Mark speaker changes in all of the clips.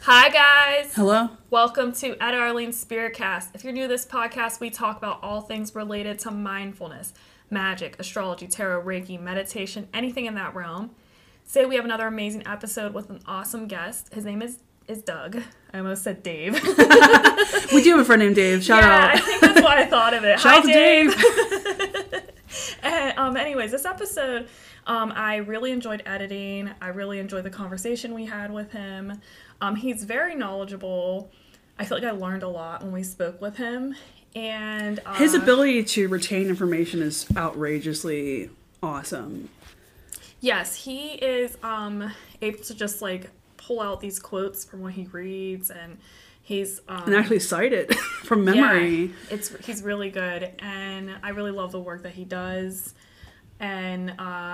Speaker 1: Hi, guys.
Speaker 2: Hello.
Speaker 1: Welcome to Ed Arlene's Spiritcast. If you're new to this podcast, we talk about all things related to mindfulness, magic, astrology, tarot, Reiki, meditation, anything in that realm. Today we have another amazing episode with an awesome guest. His name is Doug. I almost said Dave.
Speaker 2: We do have a friend named Dave. Shout out.
Speaker 1: I think that's why I thought of it.
Speaker 2: Shout
Speaker 1: Hi,
Speaker 2: out to
Speaker 1: Dave. Anyways, this episode, I really enjoyed editing. I really enjoyed the conversation we had with him. He's very knowledgeable. I feel like I learned a lot when we spoke with him. And
Speaker 2: His ability to retain information is outrageously awesome.
Speaker 1: Yes, he is able to just like pull out these quotes from what he reads, and he's
Speaker 2: And actually cite it from memory.
Speaker 1: Yeah, he's really good, and I really love the work that he does. And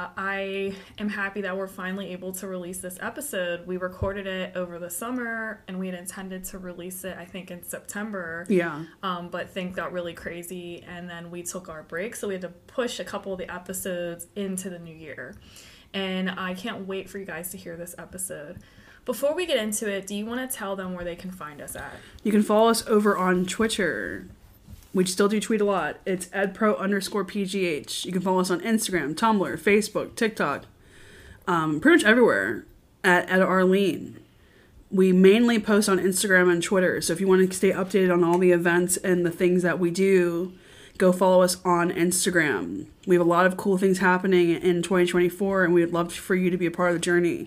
Speaker 1: I am happy that we're finally able to release this episode. We recorded it over the summer, and we had intended to release it, I think, in September.
Speaker 2: Yeah.
Speaker 1: But things got really crazy, and then we took our break, so we had to push a couple of the episodes into the new year. And I can't wait for you guys to hear this episode. Before we get into it, do you want to tell them where they can find us at?
Speaker 2: You can follow us over on Twitter. We still do tweet a lot. It's edpro_PGH. You can follow us on Instagram, Tumblr, Facebook, TikTok. Pretty much everywhere at Ed Arlene. We mainly post on Instagram and Twitter. So if you want to stay updated on all the events and the things that we do, go follow us on Instagram. We have a lot of cool things happening in 2024, and we would love for you to be a part of the journey.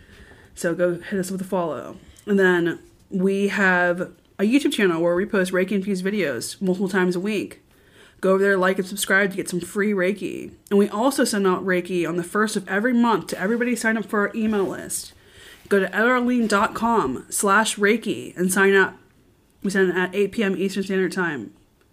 Speaker 2: So go hit us with a follow. And then we have a YouTube channel where we post Reiki-infused videos multiple times a week. Go over there, like and subscribe to get some free Reiki. And we also send out Reiki on the 1st of every month to everybody sign up for our email list. Go to edarlene.com/Reiki and sign up. We send it at 8 p.m. Eastern Standard Time.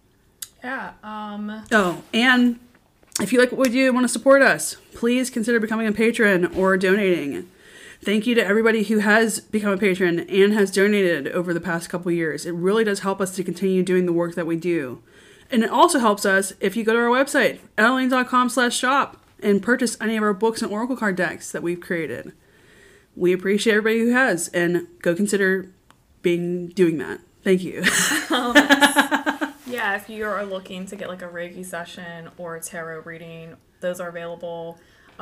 Speaker 1: Yeah.
Speaker 2: Oh, and if you like what we do and want to support us, please consider becoming a patron or donating. Thank you to everybody who has become a patron and has donated over the past couple years. It really does help us to continue doing the work that we do. And it also helps us if you go to our website, edarlene.com/shop, and purchase any of our books and oracle card decks that we've created. We appreciate everybody who has, and go consider doing that. Thank you.
Speaker 1: Yeah, if you are looking to get like a Reiki session or a tarot reading, those are available.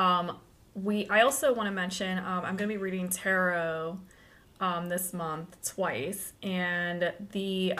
Speaker 1: I also want to mention I'm going to be reading tarot this month twice, and it's the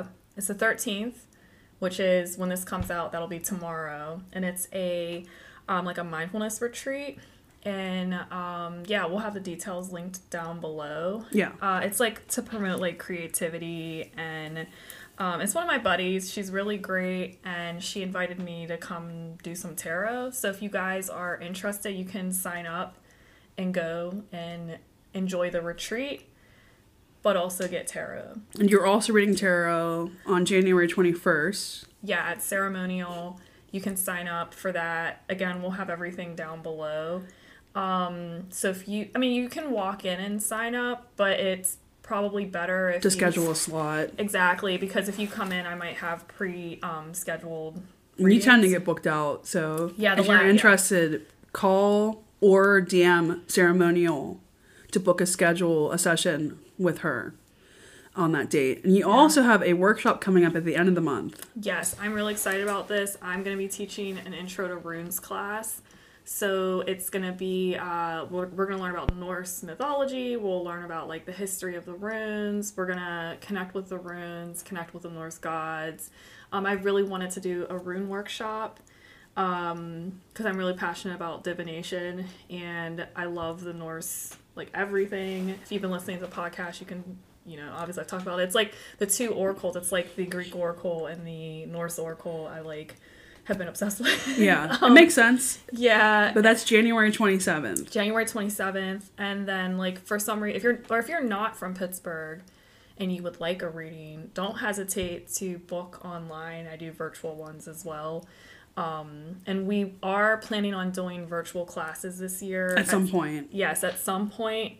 Speaker 1: 13th, which is when this comes out. That'll be tomorrow, and it's a like a mindfulness retreat, and we'll have the details linked down below.
Speaker 2: Yeah,
Speaker 1: it's like to promote like creativity, and it's one of my buddies. She's really great, and she invited me to come do some tarot. So if you guys are interested, you can sign up and go and enjoy the retreat, but also get tarot.
Speaker 2: And you're also reading tarot on January 21st.
Speaker 1: Yeah, at Ceremonial. You can sign up for that. Again, we'll have everything down below. So if you can walk in and sign up, but it's probably better if
Speaker 2: to schedule a slot.
Speaker 1: Exactly, because if you come in, I might have scheduled
Speaker 2: readings. You tend to get booked out, so
Speaker 1: yeah,
Speaker 2: if you're interested, call or DM Ceremonial to book a session with her on that date. And you also have a workshop coming up at the end of the month.
Speaker 1: Yes, I'm really excited about this. I'm going to be teaching an Intro to Runes class. So it's going to be, we're going to learn about Norse mythology. We'll learn about like the history of the runes. We're going to connect with the runes, connect with the Norse gods. I really wanted to do a rune workshop because I'm really passionate about divination, and I love the Norse, like everything. If you've been listening to the podcast, you can, obviously I've talked about it. It's like the two oracles. It's like the Greek oracle and the Norse oracle. I have been obsessed with.
Speaker 2: Yeah, it makes sense.
Speaker 1: Yeah.
Speaker 2: But that's January 27th.
Speaker 1: January 27th. And then, for some reason, if you're not from Pittsburgh and you would like a reading, don't hesitate to book online. I do virtual ones as well. And we are planning on doing virtual classes this year.
Speaker 2: At some point.
Speaker 1: Yes, at some point.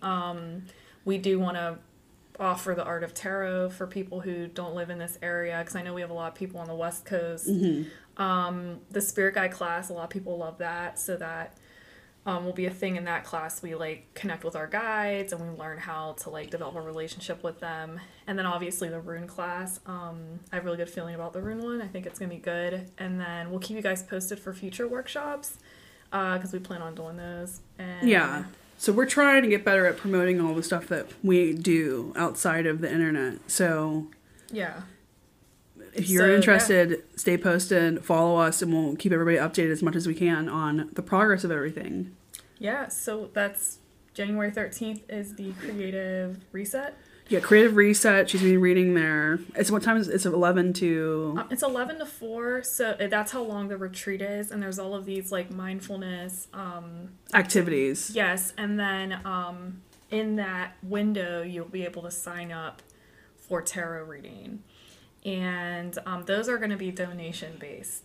Speaker 1: We do want to offer the art of tarot for people who don't live in this area, because I know we have a lot of people on the West Coast. Mm-hmm. The Spirit Guide class, a lot of people love that, so that will be a thing in that class. We like connect with our guides and we learn how to like develop a relationship with them. And then obviously the rune class. I have a really good feeling about the rune one. I think it's gonna be good. And then we'll keep you guys posted for future workshops because we plan on doing those. And
Speaker 2: Yeah. So we're trying to get better at promoting all the stuff that we do outside of the internet. So
Speaker 1: yeah.
Speaker 2: if you're
Speaker 1: So,
Speaker 2: interested, stay posted, follow us, and we'll keep everybody updated as much as we can on the progress of everything.
Speaker 1: Yeah, so that's January 13th is the creative reset.
Speaker 2: Yeah, Creative Reset. She's been reading there. It's what time is it? It's 11 to...
Speaker 1: It's 11 to 4, so that's how long the retreat is, and there's all of these like mindfulness
Speaker 2: activities.
Speaker 1: Yes, and then in that window you'll be able to sign up for tarot reading. And those are going to be donation based.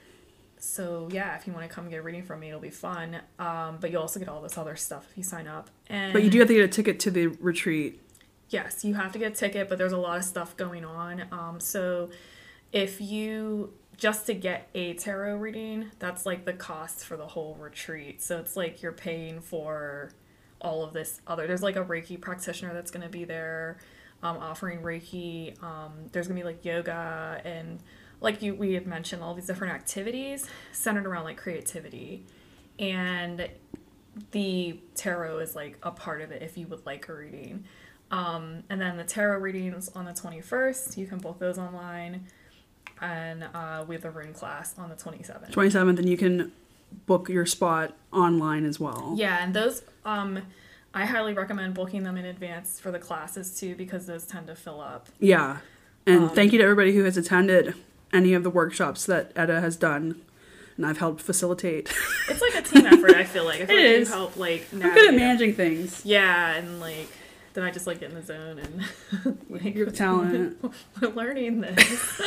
Speaker 1: So yeah, if you want to come get a reading from me, it'll be fun. But you'll also get all this other stuff if you sign up. And
Speaker 2: But you do have to get a ticket to the retreat.
Speaker 1: yes, you have to get a ticket, but there's a lot of stuff going on. So if you just to get a tarot reading, that's like the cost for the whole retreat. So it's like you're paying for all of this other. There's like a Reiki practitioner that's going to be there. Offering Reiki. There's gonna be like yoga and like we had mentioned all these different activities centered around like creativity, and the tarot is like a part of it if you would like a reading. And then the tarot readings on the 21st, you can book those online, and we have the rune class on the 27th.
Speaker 2: 27th, and you can book your spot online as well.
Speaker 1: Yeah, and those I highly recommend booking them in advance for the classes too, because those tend to fill up.
Speaker 2: Yeah. And thank you to everybody who has attended any of the workshops that Etta has done. And I've helped facilitate.
Speaker 1: It's like a team effort, I feel like. I feel
Speaker 2: It
Speaker 1: like
Speaker 2: is.
Speaker 1: you help like
Speaker 2: I'm
Speaker 1: navigate.
Speaker 2: good at managing things.
Speaker 1: Yeah, and like then I just like get in the zone and like
Speaker 2: Your talent.
Speaker 1: we're learning this.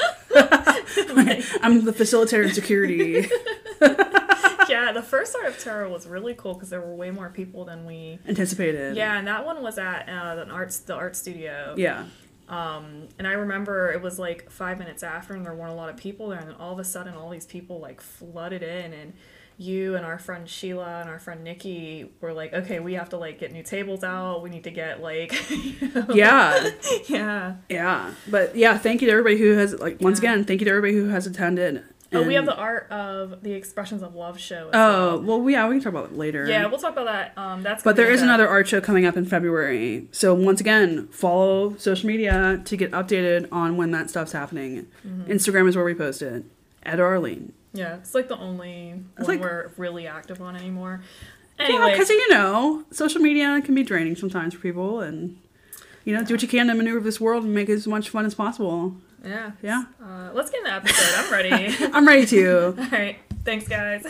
Speaker 2: I'm the facilitator in security.
Speaker 1: Yeah, the first Art of Tarot was really cool because there were way more people than we
Speaker 2: Anticipated.
Speaker 1: Yeah, and that one was at the art studio.
Speaker 2: Yeah.
Speaker 1: And I remember it was like 5 minutes after, and there weren't a lot of people there, and then all of a sudden, all these people like flooded in, and you and our friend Sheila and our friend Nikki were like, okay, we have to like get new tables out. We need to get like,
Speaker 2: Yeah.
Speaker 1: yeah.
Speaker 2: Yeah. But yeah, thank you to everybody who has, like, once again, thank you to everybody who has attended.
Speaker 1: Oh, we have
Speaker 2: And-
Speaker 1: the Art of the Expressions of Love show.
Speaker 2: well, yeah, we can talk about it later.
Speaker 1: Yeah, we'll talk about that. That's.
Speaker 2: But
Speaker 1: gonna
Speaker 2: there
Speaker 1: be
Speaker 2: is another art show coming up in February. So once again, follow social media to get updated on when that stuff's happening.
Speaker 1: Mm-hmm.
Speaker 2: Instagram is where we post it. At Arlene.
Speaker 1: Yeah, it's like the only one
Speaker 2: like-
Speaker 1: we're really active on anymore.
Speaker 2: Yeah,
Speaker 1: Anyway,
Speaker 2: because social media can be draining sometimes for people, and do what you can to maneuver this world and make it as much fun as possible.
Speaker 1: yeah.
Speaker 2: Yeah.
Speaker 1: Let's get in the episode. I'm ready.
Speaker 2: I'm ready to.
Speaker 1: All right. Thanks, guys.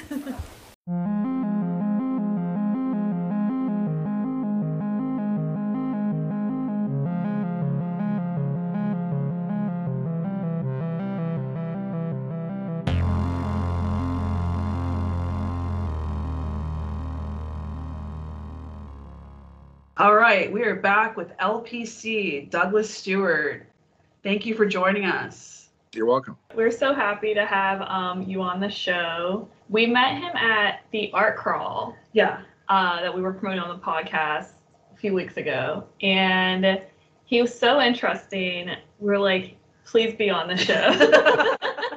Speaker 2: All right, we are back with LPC, Douglas Stewart. Thank you for joining us.
Speaker 3: You're welcome.
Speaker 1: We're so happy to have you on the show. We met him at the Art Crawl
Speaker 2: Yeah.
Speaker 1: that we were promoting on the podcast a few weeks ago. And he was so interesting. We were like, please be on the show.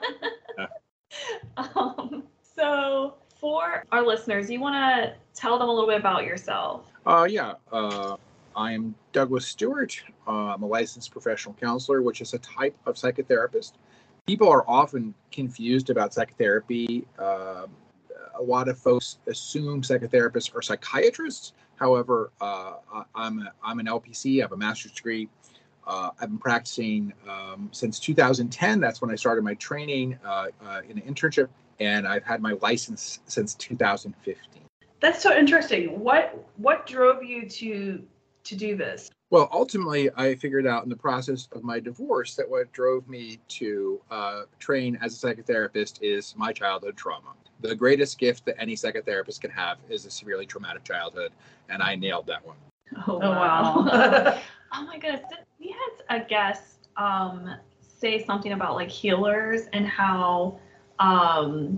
Speaker 1: So for our listeners, you want to tell them a little bit about yourself?
Speaker 3: I am Douglas Stewart. I'm a licensed professional counselor, which is a type of psychotherapist. People are often confused about psychotherapy. A lot of folks assume psychotherapists are psychiatrists. However, I'm an LPC. I have a master's degree. I've been practicing since 2010. That's when I started my training in an internship, and I've had my license since 2015.
Speaker 2: That's so interesting. What drove you to do this?
Speaker 3: Well, ultimately, I figured out in the process of my divorce that what drove me to train as a psychotherapist is my childhood trauma. The greatest gift that any psychotherapist can have is a severely traumatic childhood, and I nailed that one.
Speaker 1: Oh,
Speaker 2: wow.
Speaker 1: Oh my goodness. We had a guest say something about like healers and how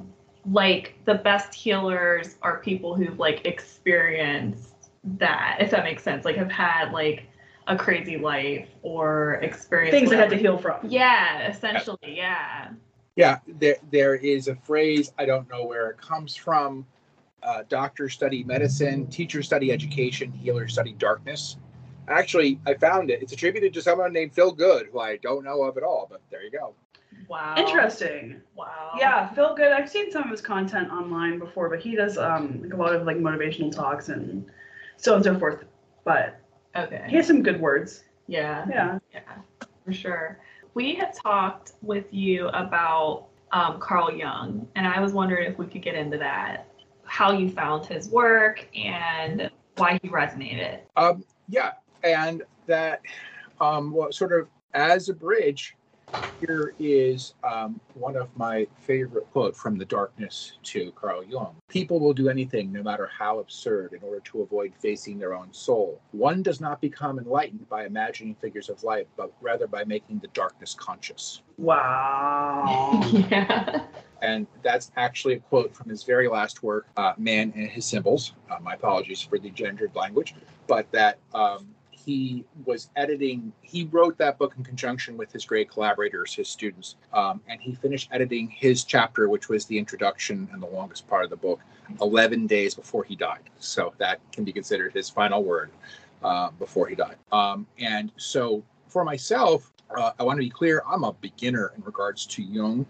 Speaker 1: like the best healers are people who've like experienced that, if that makes sense, like have had like a crazy life or experienced
Speaker 2: Things they had to
Speaker 1: whatever.
Speaker 2: heal from.
Speaker 1: Yeah, essentially, yeah.
Speaker 3: Yeah, there is a phrase, I don't know where it comes from. Doctors study medicine, teachers study education, healers study darkness. Actually, I found it. It's attributed to someone named Phil Good, who I don't know of at all, but there you go.
Speaker 1: Wow.
Speaker 2: Interesting.
Speaker 1: Wow.
Speaker 2: Yeah, Phil Good. I've seen some of his content online before, but he does like a lot of like motivational talks and so on and so forth. But
Speaker 1: Okay.
Speaker 2: he has some good words.
Speaker 1: Yeah.
Speaker 2: Yeah.
Speaker 1: Yeah, for sure. We had talked with you about Carl Jung, and I was wondering if we could get into that, how you found his work and why he resonated.
Speaker 3: Yeah, and that, well, sort of as a bridge, here is one of my favorite quotes from The Darkness to Carl Jung. People will do anything, no matter how absurd, in order to avoid facing their own soul. One does not become enlightened by imagining figures of light, but rather by making the darkness conscious.
Speaker 2: Wow.
Speaker 1: Yeah.
Speaker 3: And that's actually a quote from his very last work, Man and His Symbols. My apologies for the gendered language, but that he was editing, he wrote that book in conjunction with his great collaborators, his students, and he finished editing his chapter, which was the introduction and the longest part of the book, 11 days before he died. So that can be considered his final word before he died. And so for myself, I want to be clear, I'm a beginner in regards to Jung.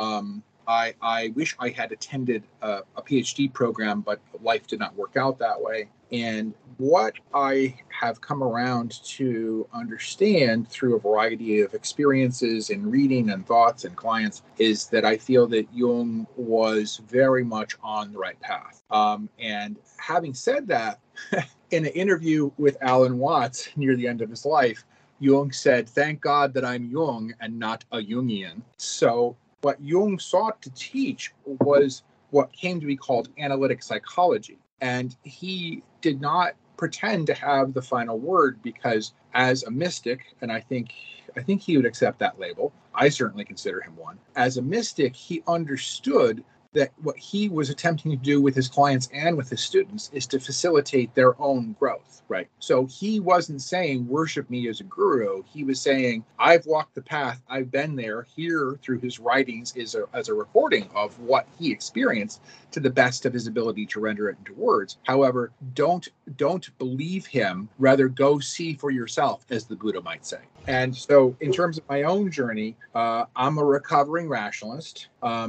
Speaker 3: I wish I had attended a PhD program, but life did not work out that way. And what I have come around to understand through a variety of experiences and reading and thoughts and clients is that I feel that Jung was very much on the right path. And having said that, in an interview with Alan Watts near the end of his life, Jung said, "Thank God that I'm Jung and not a Jungian." So what Jung sought to teach was what came to be called analytic psychology. And he did not pretend to have the final word because as a mystic, and I think he would accept that label, I certainly consider him one. As a mystic, he understood that what he was attempting to do with his clients and with his students is to facilitate their own growth, right? So he wasn't saying, worship me as a guru. He was saying, I've walked the path, I've been there. Here, through his writings, is as a recording of what he experienced to the best of his ability to render it into words. However, don't believe him, rather go see for yourself, as the Buddha might say. And so in terms of my own journey, I'm a recovering rationalist,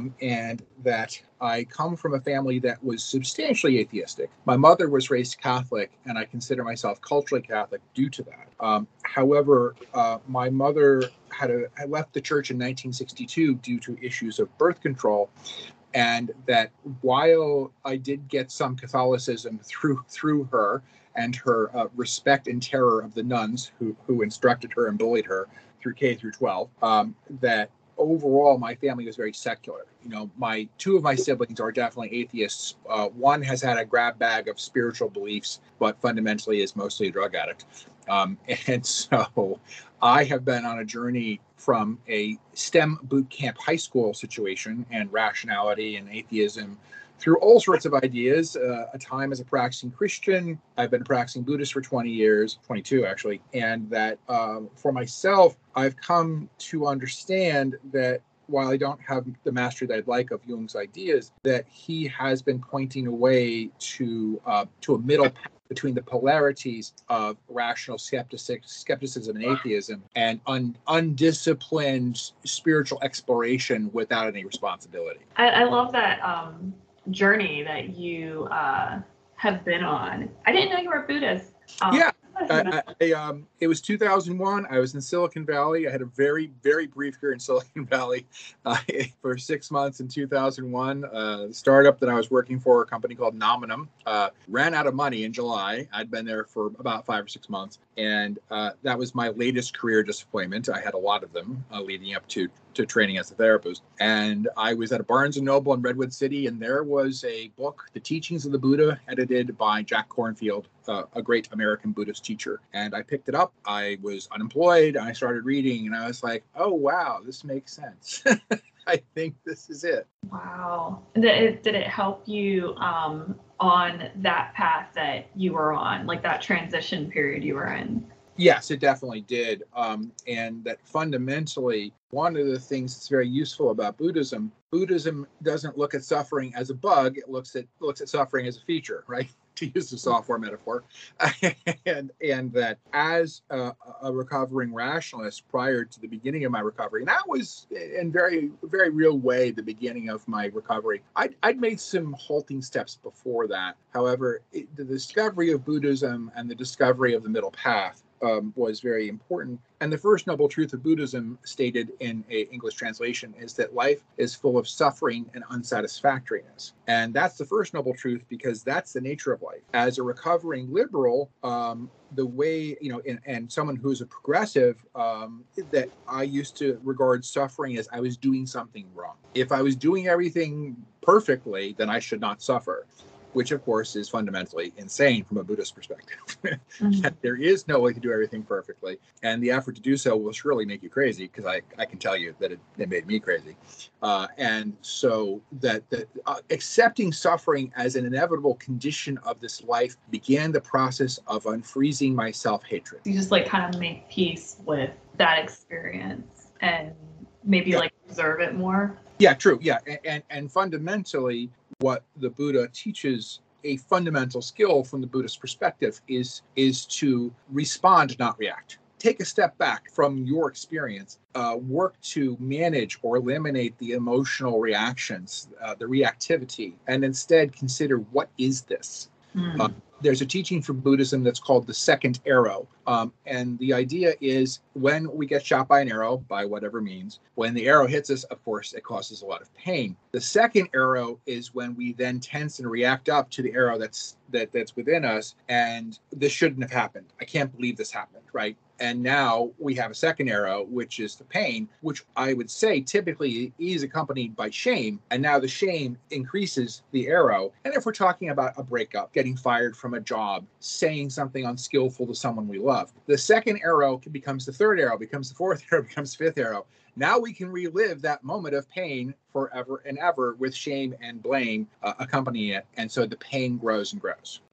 Speaker 3: and that I come from a family that was substantially atheistic. My mother was raised Catholic, and I consider myself culturally Catholic due to that. However, my mother had left the church in 1962 due to issues of birth control. And that while I did get some Catholicism through her and her respect and terror of the nuns who instructed her and bullied her through K through 12, that overall my family was very secular. You know, two of my siblings are definitely atheists. One has had a grab bag of spiritual beliefs, but fundamentally is mostly a drug addict. And so I have been on a journey from a STEM boot camp high school situation and rationality and atheism through all sorts of ideas, a time as a practicing Christian. I've been a practicing Buddhist for 20 years, 22 actually, and that for myself, I've come to understand that while I don't have the mastery that I'd like of Jung's ideas, that he has been pointing a way to a middle path between the polarities of rational skepticism and atheism and undisciplined spiritual exploration without any responsibility.
Speaker 1: I love that journey that you have been on. I didn't know you were Buddhist.
Speaker 3: Yeah. It was 2001. I was in Silicon Valley. I had a very, very brief career in Silicon Valley for 6 months in 2001. The startup that I was working for, a company called Nominum, ran out of money in July. I'd been there for about 5 or 6 months. And that was my latest career disappointment. I had a lot of them leading up to training as a therapist. And I was at a Barnes & Noble in Redwood City, and there was a book, The Teachings of the Buddha, edited by Jack Kornfield, a great American Buddhist teacher. And I picked it up. I was unemployed. I started reading, and I was like, oh, wow, this makes sense. I think this is it.
Speaker 1: Wow. Did it help you on that path that you were on, like that transition period you were in?
Speaker 3: Yes, it definitely did. And that fundamentally, one of the things that's very useful about Buddhism doesn't look at suffering as a bug. It looks at suffering as a feature, right? To use the software metaphor. and that as a recovering rationalist prior to the beginning of my recovery, and that was in very, very real way the beginning of my recovery. I'd made some halting steps before that. However, the discovery of Buddhism and the discovery of the middle path was very important. And the first noble truth of Buddhism, stated in an English translation, is that life is full of suffering and unsatisfactoriness. And that's the first noble truth, because that's the nature of life. As a recovering liberal, the way, and someone who's a progressive, that I used to regard suffering as I was doing something wrong. If I was doing everything perfectly, then I should not suffer, which of course is fundamentally insane from a Buddhist perspective. That there is no way to do everything perfectly, and the effort to do so will surely make you crazy, because I can tell you that it made me crazy. And so that accepting suffering as an inevitable condition of this life began the process of unfreezing my self-hatred.
Speaker 1: You just like kind of make peace with that experience and maybe like observe it more.
Speaker 3: Yeah, true. Yeah. And fundamentally, what the Buddha teaches, a fundamental skill from the Buddhist perspective, is to respond, not react. Take a step back from your experience, work to manage or eliminate the emotional reactions, the reactivity, and instead consider, what is this? There's a teaching from Buddhism that's called the second arrow. And the idea is, when we get shot by an arrow, by whatever means, when the arrow hits us, of course, it causes a lot of pain. The second arrow is when we then tense and react up to the arrow that's within us. And this shouldn't have happened. I can't believe this happened, right? And now we have a second arrow, which is the pain, which I would say typically is accompanied by shame. And now the shame increases the arrow. And if we're talking about a breakup, getting fired from a job, saying something unskillful to someone we love, the second arrow becomes the third arrow, becomes the fourth arrow, becomes the fifth arrow. Now we can relive that moment of pain forever and ever, with shame and blame accompanying it. And so the pain grows and grows.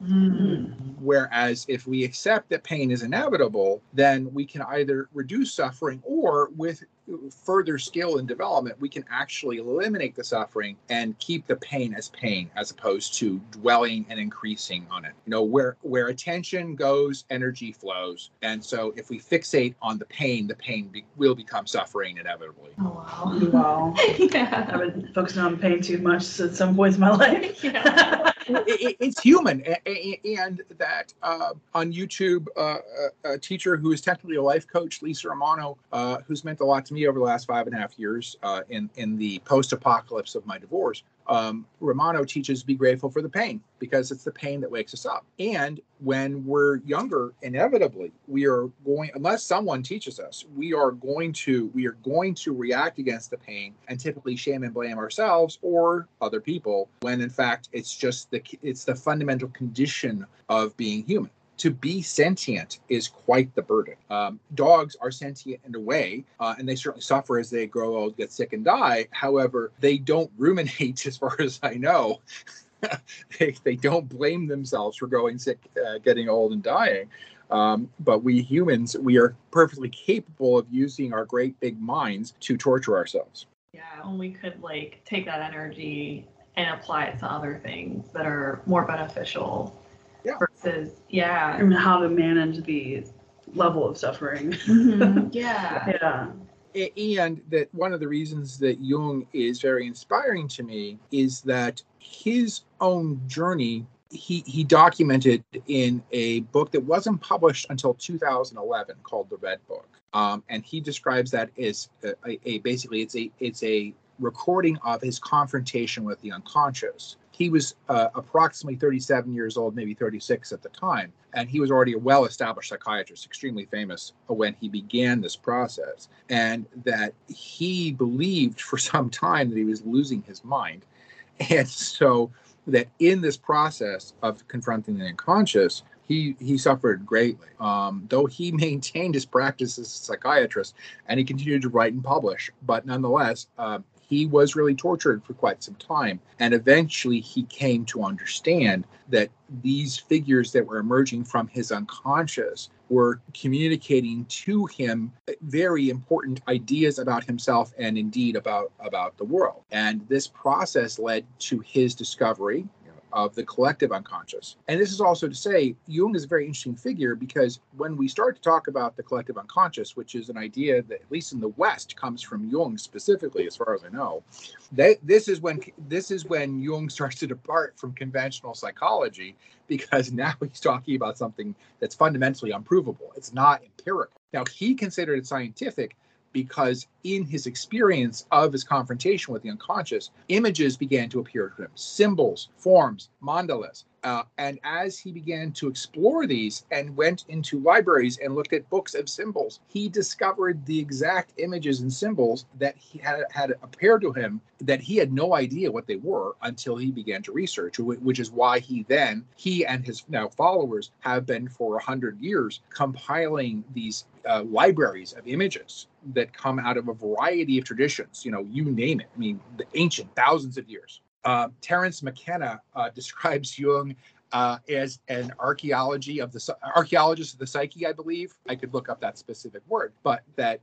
Speaker 3: Whereas if we accept that pain is inevitable, then we can either reduce suffering, or with further skill and development, we can actually eliminate the suffering and keep the pain, as opposed to dwelling and increasing on it. Where attention goes, energy flows. And so if we fixate on the pain will become suffering inevitably.
Speaker 1: Oh, wow.
Speaker 2: Wow.
Speaker 1: Yeah.
Speaker 2: I've been focusing on pain too much at some points in my life.
Speaker 1: Yeah.
Speaker 3: It's human. And that on YouTube, a teacher who is technically a life coach, Lisa Romano, who's meant a lot to me over the last 5.5 years in the post-apocalypse of my divorce, Romano teaches, be grateful for the pain, because it's the pain that wakes us up. And when we're younger, inevitably, we are going, unless someone teaches us, we are going to react against the pain and typically shame and blame ourselves or other people, when in fact it's just it's the fundamental condition of being human. To be sentient is quite the burden. Dogs are sentient in a way, and they certainly suffer as they grow old, get sick, and die. However, they don't ruminate, as far as I know. They don't blame themselves for growing sick, getting old, and dying. But we humans, we are perfectly capable of using our great big minds to torture ourselves.
Speaker 1: Yeah, and we could like take that energy and apply it to other things that are more beneficial.
Speaker 3: Yeah.
Speaker 1: Versus, yeah.
Speaker 2: And how to manage the level of suffering.
Speaker 1: Yeah.
Speaker 3: And that one of the reasons that Jung is very inspiring to me is that his own journey, he documented in a book that wasn't published until 2011 called The Red Book. And he describes that as basically it's a recording of his confrontation with the unconscious. He was approximately 37 years old, maybe 36 at the time, and he was already a well-established psychiatrist, extremely famous when he began this process, and that he believed for some time that he was losing his mind. And so that in this process of confronting the unconscious, he suffered greatly, though he maintained his practice as a psychiatrist, and he continued to write and publish. But nonetheless, he was really tortured for quite some time. And eventually he came to understand that these figures that were emerging from his unconscious were communicating to him very important ideas about himself and indeed about the world. And this process led to his discovery of the collective unconscious. And this is also to say, Jung is a very interesting figure because when we start to talk about the collective unconscious, which is an idea that at least in the West comes from Jung specifically, as far as I know, this is when Jung starts to depart from conventional psychology, because now he's talking about something that's fundamentally unprovable. It's not empirical. Now, he considered it scientific because in his experience of his confrontation with the unconscious, images began to appear to him, symbols, forms, mandalas. And as he began to explore these and went into libraries and looked at books of symbols, he discovered the exact images and symbols that he had appeared to him that he had no idea what they were until he began to research, which is why he and his now followers have been for 100 years compiling these libraries of images that come out of a variety of traditions, you name it. I mean, the ancient, thousands of years. Terence McKenna describes Jung as an archaeologist of the psyche, I believe. I could look up that specific word, but that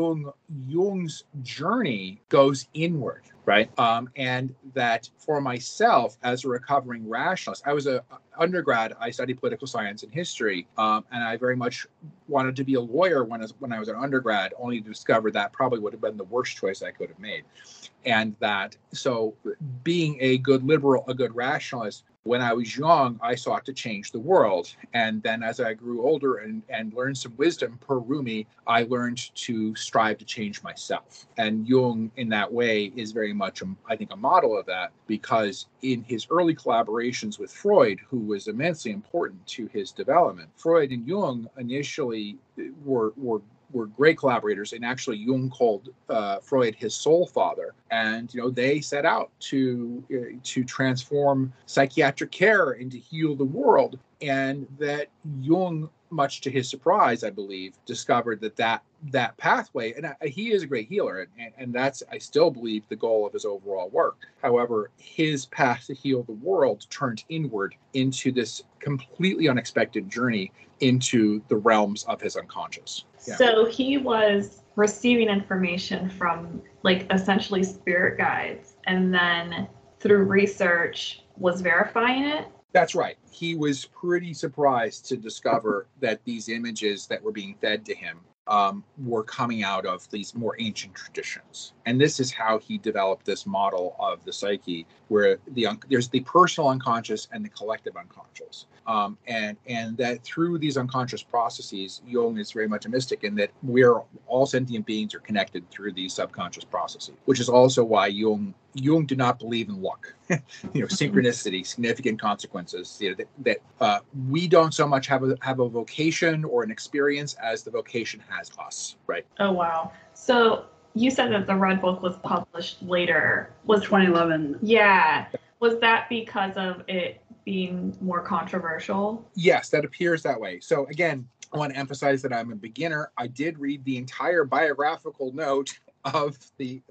Speaker 3: Jung's journey goes inward, right? And that for myself, as a recovering rationalist, I was a undergrad. I studied political science and history, and I very much wanted to be a lawyer when I was an undergrad, only to discover that probably would have been the worst choice I could have made. And that, so being a good liberal, a good rationalist, when I was young, I sought to change the world. And then as I grew older and learned some wisdom per Rumi, I learned to strive to change myself. And Jung, in that way, is very much, I think, a model of that, because in his early collaborations with Freud, who was immensely important to his development, Freud and Jung initially were great collaborators, and actually Jung called Freud his soul father, and they set out to transform psychiatric care and to heal the world. And that Jung, much to his surprise, I believe, discovered that pathway, and he is a great healer, and that's, I still believe, the goal of his overall work. However, his path to heal the world turned inward into this completely unexpected journey into the realms of his unconscious. Yeah.
Speaker 1: So he was receiving information from essentially spirit guides, and then through research was verifying it?
Speaker 3: That's right. He was pretty surprised to discover that these images that were being fed to him were coming out of these more ancient traditions. And this is how he developed this model of the psyche, where there's the personal unconscious and the collective unconscious. And that through these unconscious processes, Jung is very much a mystic in that all sentient beings are connected through these subconscious processes, which is also why Jung did not believe in luck, synchronicity, significant consequences. That we don't so much have a vocation or an experience as the vocation has us, right?
Speaker 1: Oh wow! So you said that the Red Book was published later.
Speaker 2: Was 2011?
Speaker 1: Yeah. Was that because of it being more controversial?
Speaker 3: Yes, that appears that way. So again, I want to emphasize that I'm a beginner. I did read the entire biographical note of the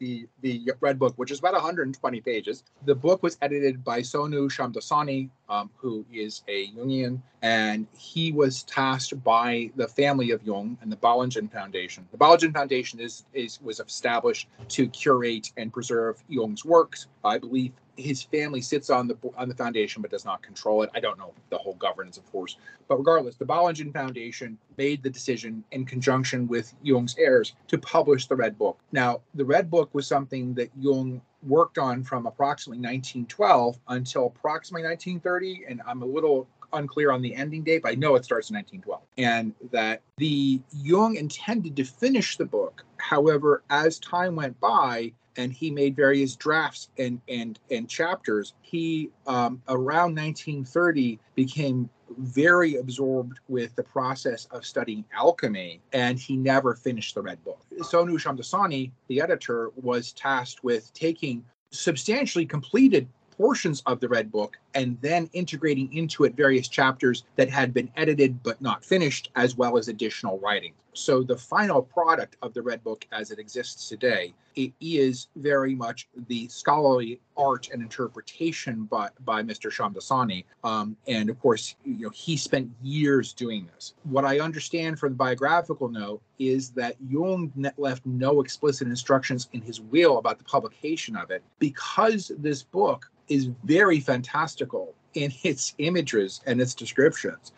Speaker 3: Red Book, which is about 120 pages. The book was edited by Sonu Shamdasani, who is a Jungian, and he was tasked by the family of Jung and the Bollingen Foundation. The Bollingen Foundation was established to curate and preserve Jung's works. I believe his family sits on the foundation but does not control it. I don't know the whole governance, of course, but regardless, the Bollingen Foundation made the decision in conjunction with Jung's heirs to publish the Red Book. Now, the Red Book was something that Jung worked on from approximately 1912 until approximately 1930, and I'm a little unclear on the ending date, but I know it starts in 1912. And that the Jung intended to finish the book. However, as time went by, and he made various drafts and chapters, he around 1930 became very absorbed with the process of studying alchemy, and he never finished the Red Book. Sonu Shamdasani, the editor, was tasked with taking substantially completed portions of the Red Book and then integrating into it various chapters that had been edited but not finished, as well as additional writing. So the final product of the Red Book as it exists today, it is very much the scholarly art and interpretation by Mr. Shamdasani. And of course, he spent years doing this. What I understand from the biographical note is that Jung left no explicit instructions in his will about the publication of it, because this book is very fantastical in its images and its descriptions.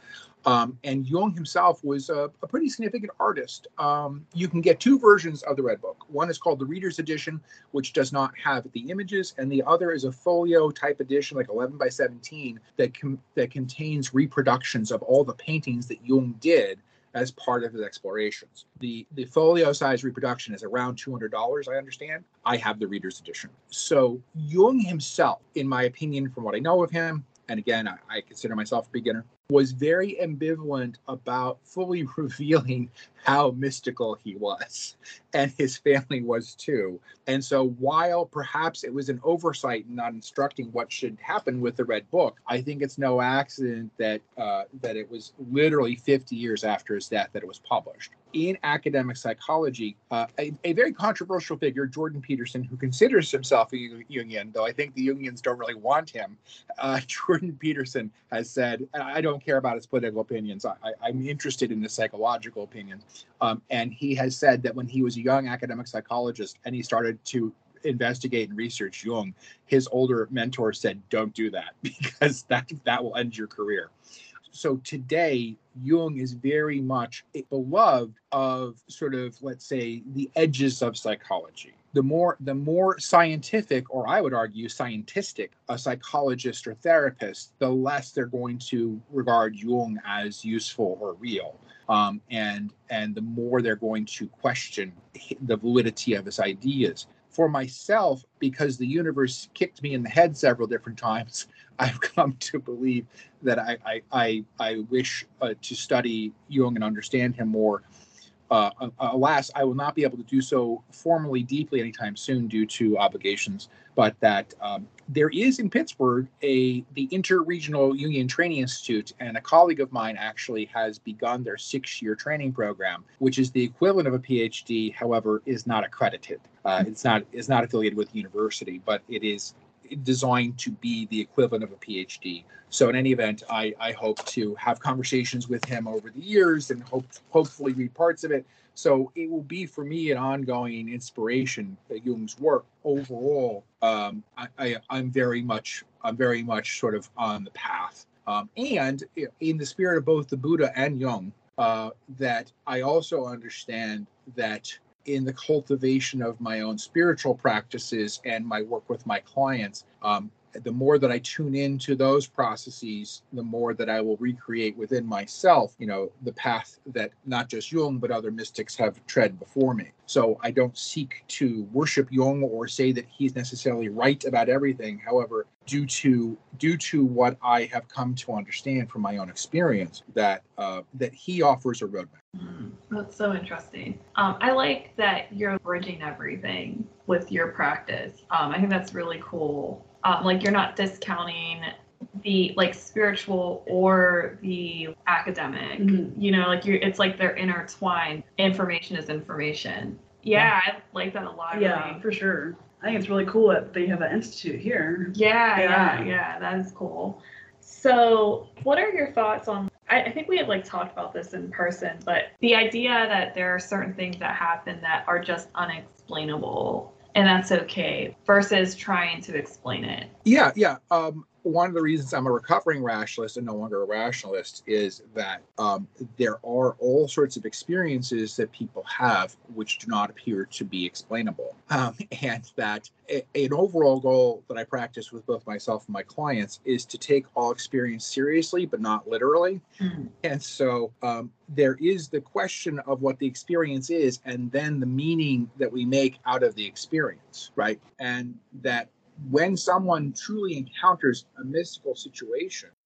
Speaker 3: And Jung himself was a pretty significant artist. You can get two versions of the Red Book. One is called the Reader's Edition, which does not have the images, and the other is a folio type edition, like 11 by 17, that contains reproductions of all the paintings that Jung did as part of his explorations. The folio size reproduction is around $200, I understand. I have the Reader's Edition. So Jung himself, in my opinion, from what I know of him, and again, I consider myself a beginner, was very ambivalent about fully revealing how mystical he was, and his family was too. And so while perhaps it was an oversight in not instructing what should happen with the Red Book, I think it's no accident that it was literally 50 years after his death that it was published. In academic psychology, a very controversial figure, Jordan Peterson, who considers himself a Jungian, though I think the Jungians don't really want him, Jordan Peterson has said, and I don't care about his political opinions, I'm interested in the psychological opinion. And he has said that when he was a young academic psychologist and he started to investigate and research Jung, his older mentor said, don't do that, because that will end your career. So today, Jung is very much beloved of sort of, let's say, the edges of psychology. The more scientific, or I would argue scientistic, a psychologist or therapist, the less they're going to regard Jung as useful or real. And the more they're going to question the validity of his ideas. For myself, because the universe kicked me in the head several different times, I've come to believe that I wish to study Jung and understand him more. Alas, I will not be able to do so formally, deeply anytime soon due to obligations, but that there is in Pittsburgh the Interregional Jungian Training Institute, and a colleague of mine actually has begun their 6-year training program, which is the equivalent of a PhD, however, is not accredited. It's not affiliated with the university, but it is designed to be the equivalent of a PhD. So in any event, I hope to have conversations with him over the years and hopefully read parts of it. So it will be for me an ongoing inspiration, Jung's work. Overall, I'm very much sort of on the path. And in the spirit of both the Buddha and Jung, that I also understand that in the cultivation of my own spiritual practices and my work with my clients, the more that I tune into those processes, the more that I will recreate within myself, the path that not just Jung, but other mystics have tread before me. So I don't seek to worship Jung or say that he's necessarily right about everything. However, due to what I have come to understand from my own experience, that he offers a roadmap.
Speaker 1: That's so interesting. I like that you're bridging everything with your practice. I think that's really cool. Like you're not discounting the spiritual or the academic. Mm-hmm. It's like they're intertwined. Information is information. Yeah, I like that a lot.
Speaker 2: Yeah, for sure. I think it's really cool that you have an institute here.
Speaker 1: Yeah, that is cool. So what are your thoughts on, I think we had talked about this in person, but the idea that there are certain things that happen that are just unexplainable and that's okay, versus trying to explain it.
Speaker 3: Yeah. One of the reasons I'm a recovering rationalist and no longer a rationalist is that there are all sorts of experiences that people have which do not appear to be explainable. And that an overall goal that I practice with both myself and my clients is to take all experience seriously, but not literally. Mm-hmm. And so there is the question of what the experience is, and then the meaning that we make out of the experience, right? And that when someone truly encounters a mystical situation,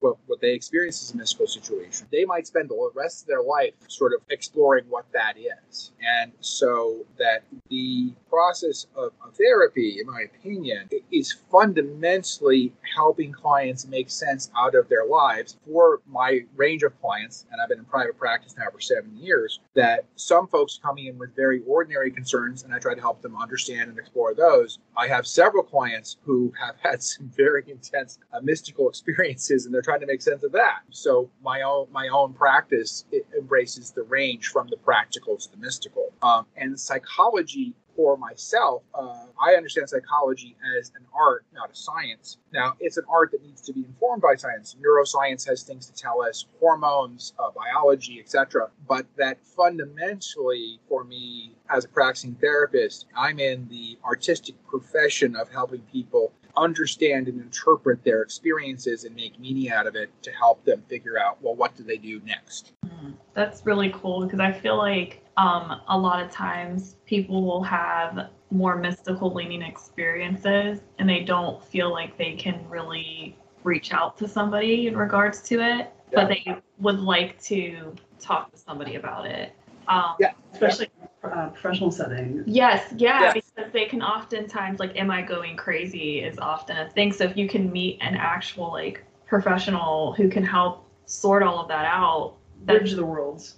Speaker 3: what they experience as a mystical situation, they might spend the rest of their life sort of exploring what that is. And so that the process of therapy, in my opinion, is fundamentally helping clients make sense out of their lives. For my range of clients, and I've been in private practice now for 7 years, that some folks coming in with very ordinary concerns, and I try to help them understand and explore those. I have several clients who have had some very intense mystical experiences, and they're trying to make sense of that. So my own practice, it embraces the range from the practical to the mystical. And psychology for myself, I understand psychology as an art, not a science. Now, it's an art that needs to be informed by science. Neuroscience has things to tell us, hormones, biology, etc. But that fundamentally, for me, as a practicing therapist, I'm in the artistic profession of helping people understand and interpret their experiences and make meaning out of it to help them figure out, well, what do they do next?
Speaker 1: That's really cool, because I feel like a lot of times people will have more mystical leaning experiences and they don't feel like they can really reach out to somebody in regards to it, but they would like to talk to somebody about it.
Speaker 2: Especially in a professional setting.
Speaker 1: Yes, because they can oftentimes, like, am I going crazy is often a thing. So if you can meet an actual, like, professional who can help sort all of that out,
Speaker 2: Bridge the worlds.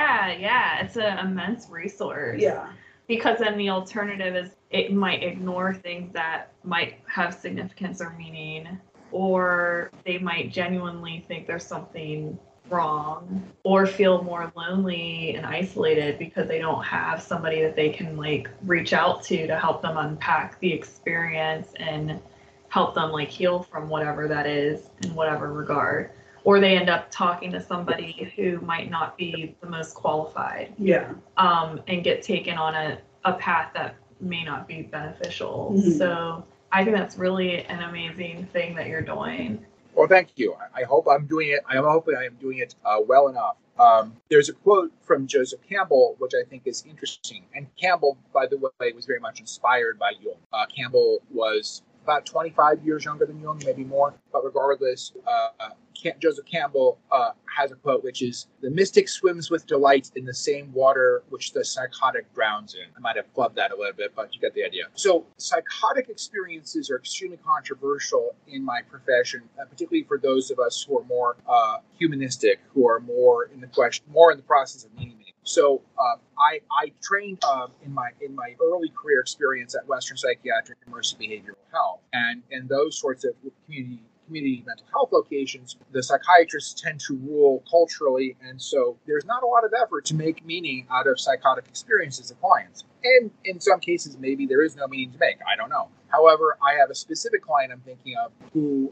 Speaker 1: Yeah, it's an immense resource.
Speaker 2: Yeah.
Speaker 1: Because then the alternative is it might ignore things that might have significance or meaning, or they might genuinely think there's something wrong, or feel more lonely and isolated because they don't have somebody that they can, like, reach out to help them unpack the experience and help them, like, heal from whatever that is in whatever regard. Or they end up talking to somebody who might not be the most qualified.
Speaker 2: Yeah.
Speaker 1: And get taken on a path that may not be beneficial. Mm-hmm. So I think that's really an amazing thing that you're doing.
Speaker 3: Well, thank you. I hope I'm doing it. I'm hoping I am doing it well enough. There's a quote from Joseph Campbell, which I think is interesting. And Campbell, by the way, was very much inspired by Jung. Campbell was about 25 years younger than Jung, maybe more. But regardless, Joseph Campbell has a quote, which is, "The mystic swims with delight in the same water which the psychotic drowns in." I might have flubbed that a little bit, but you get the idea. So psychotic experiences are extremely controversial in my profession, particularly for those of us who are more humanistic, who are more in the process of meaning. So I trained in my early career experience at Western Psychiatric and Mercy Behavioral Health, and those sorts of community mental health locations, the psychiatrists tend to rule culturally, and so there's not a lot of effort to make meaning out of psychotic experiences of clients. And in some cases, maybe there is no meaning to make. I don't know. However, I have a specific client I'm thinking of who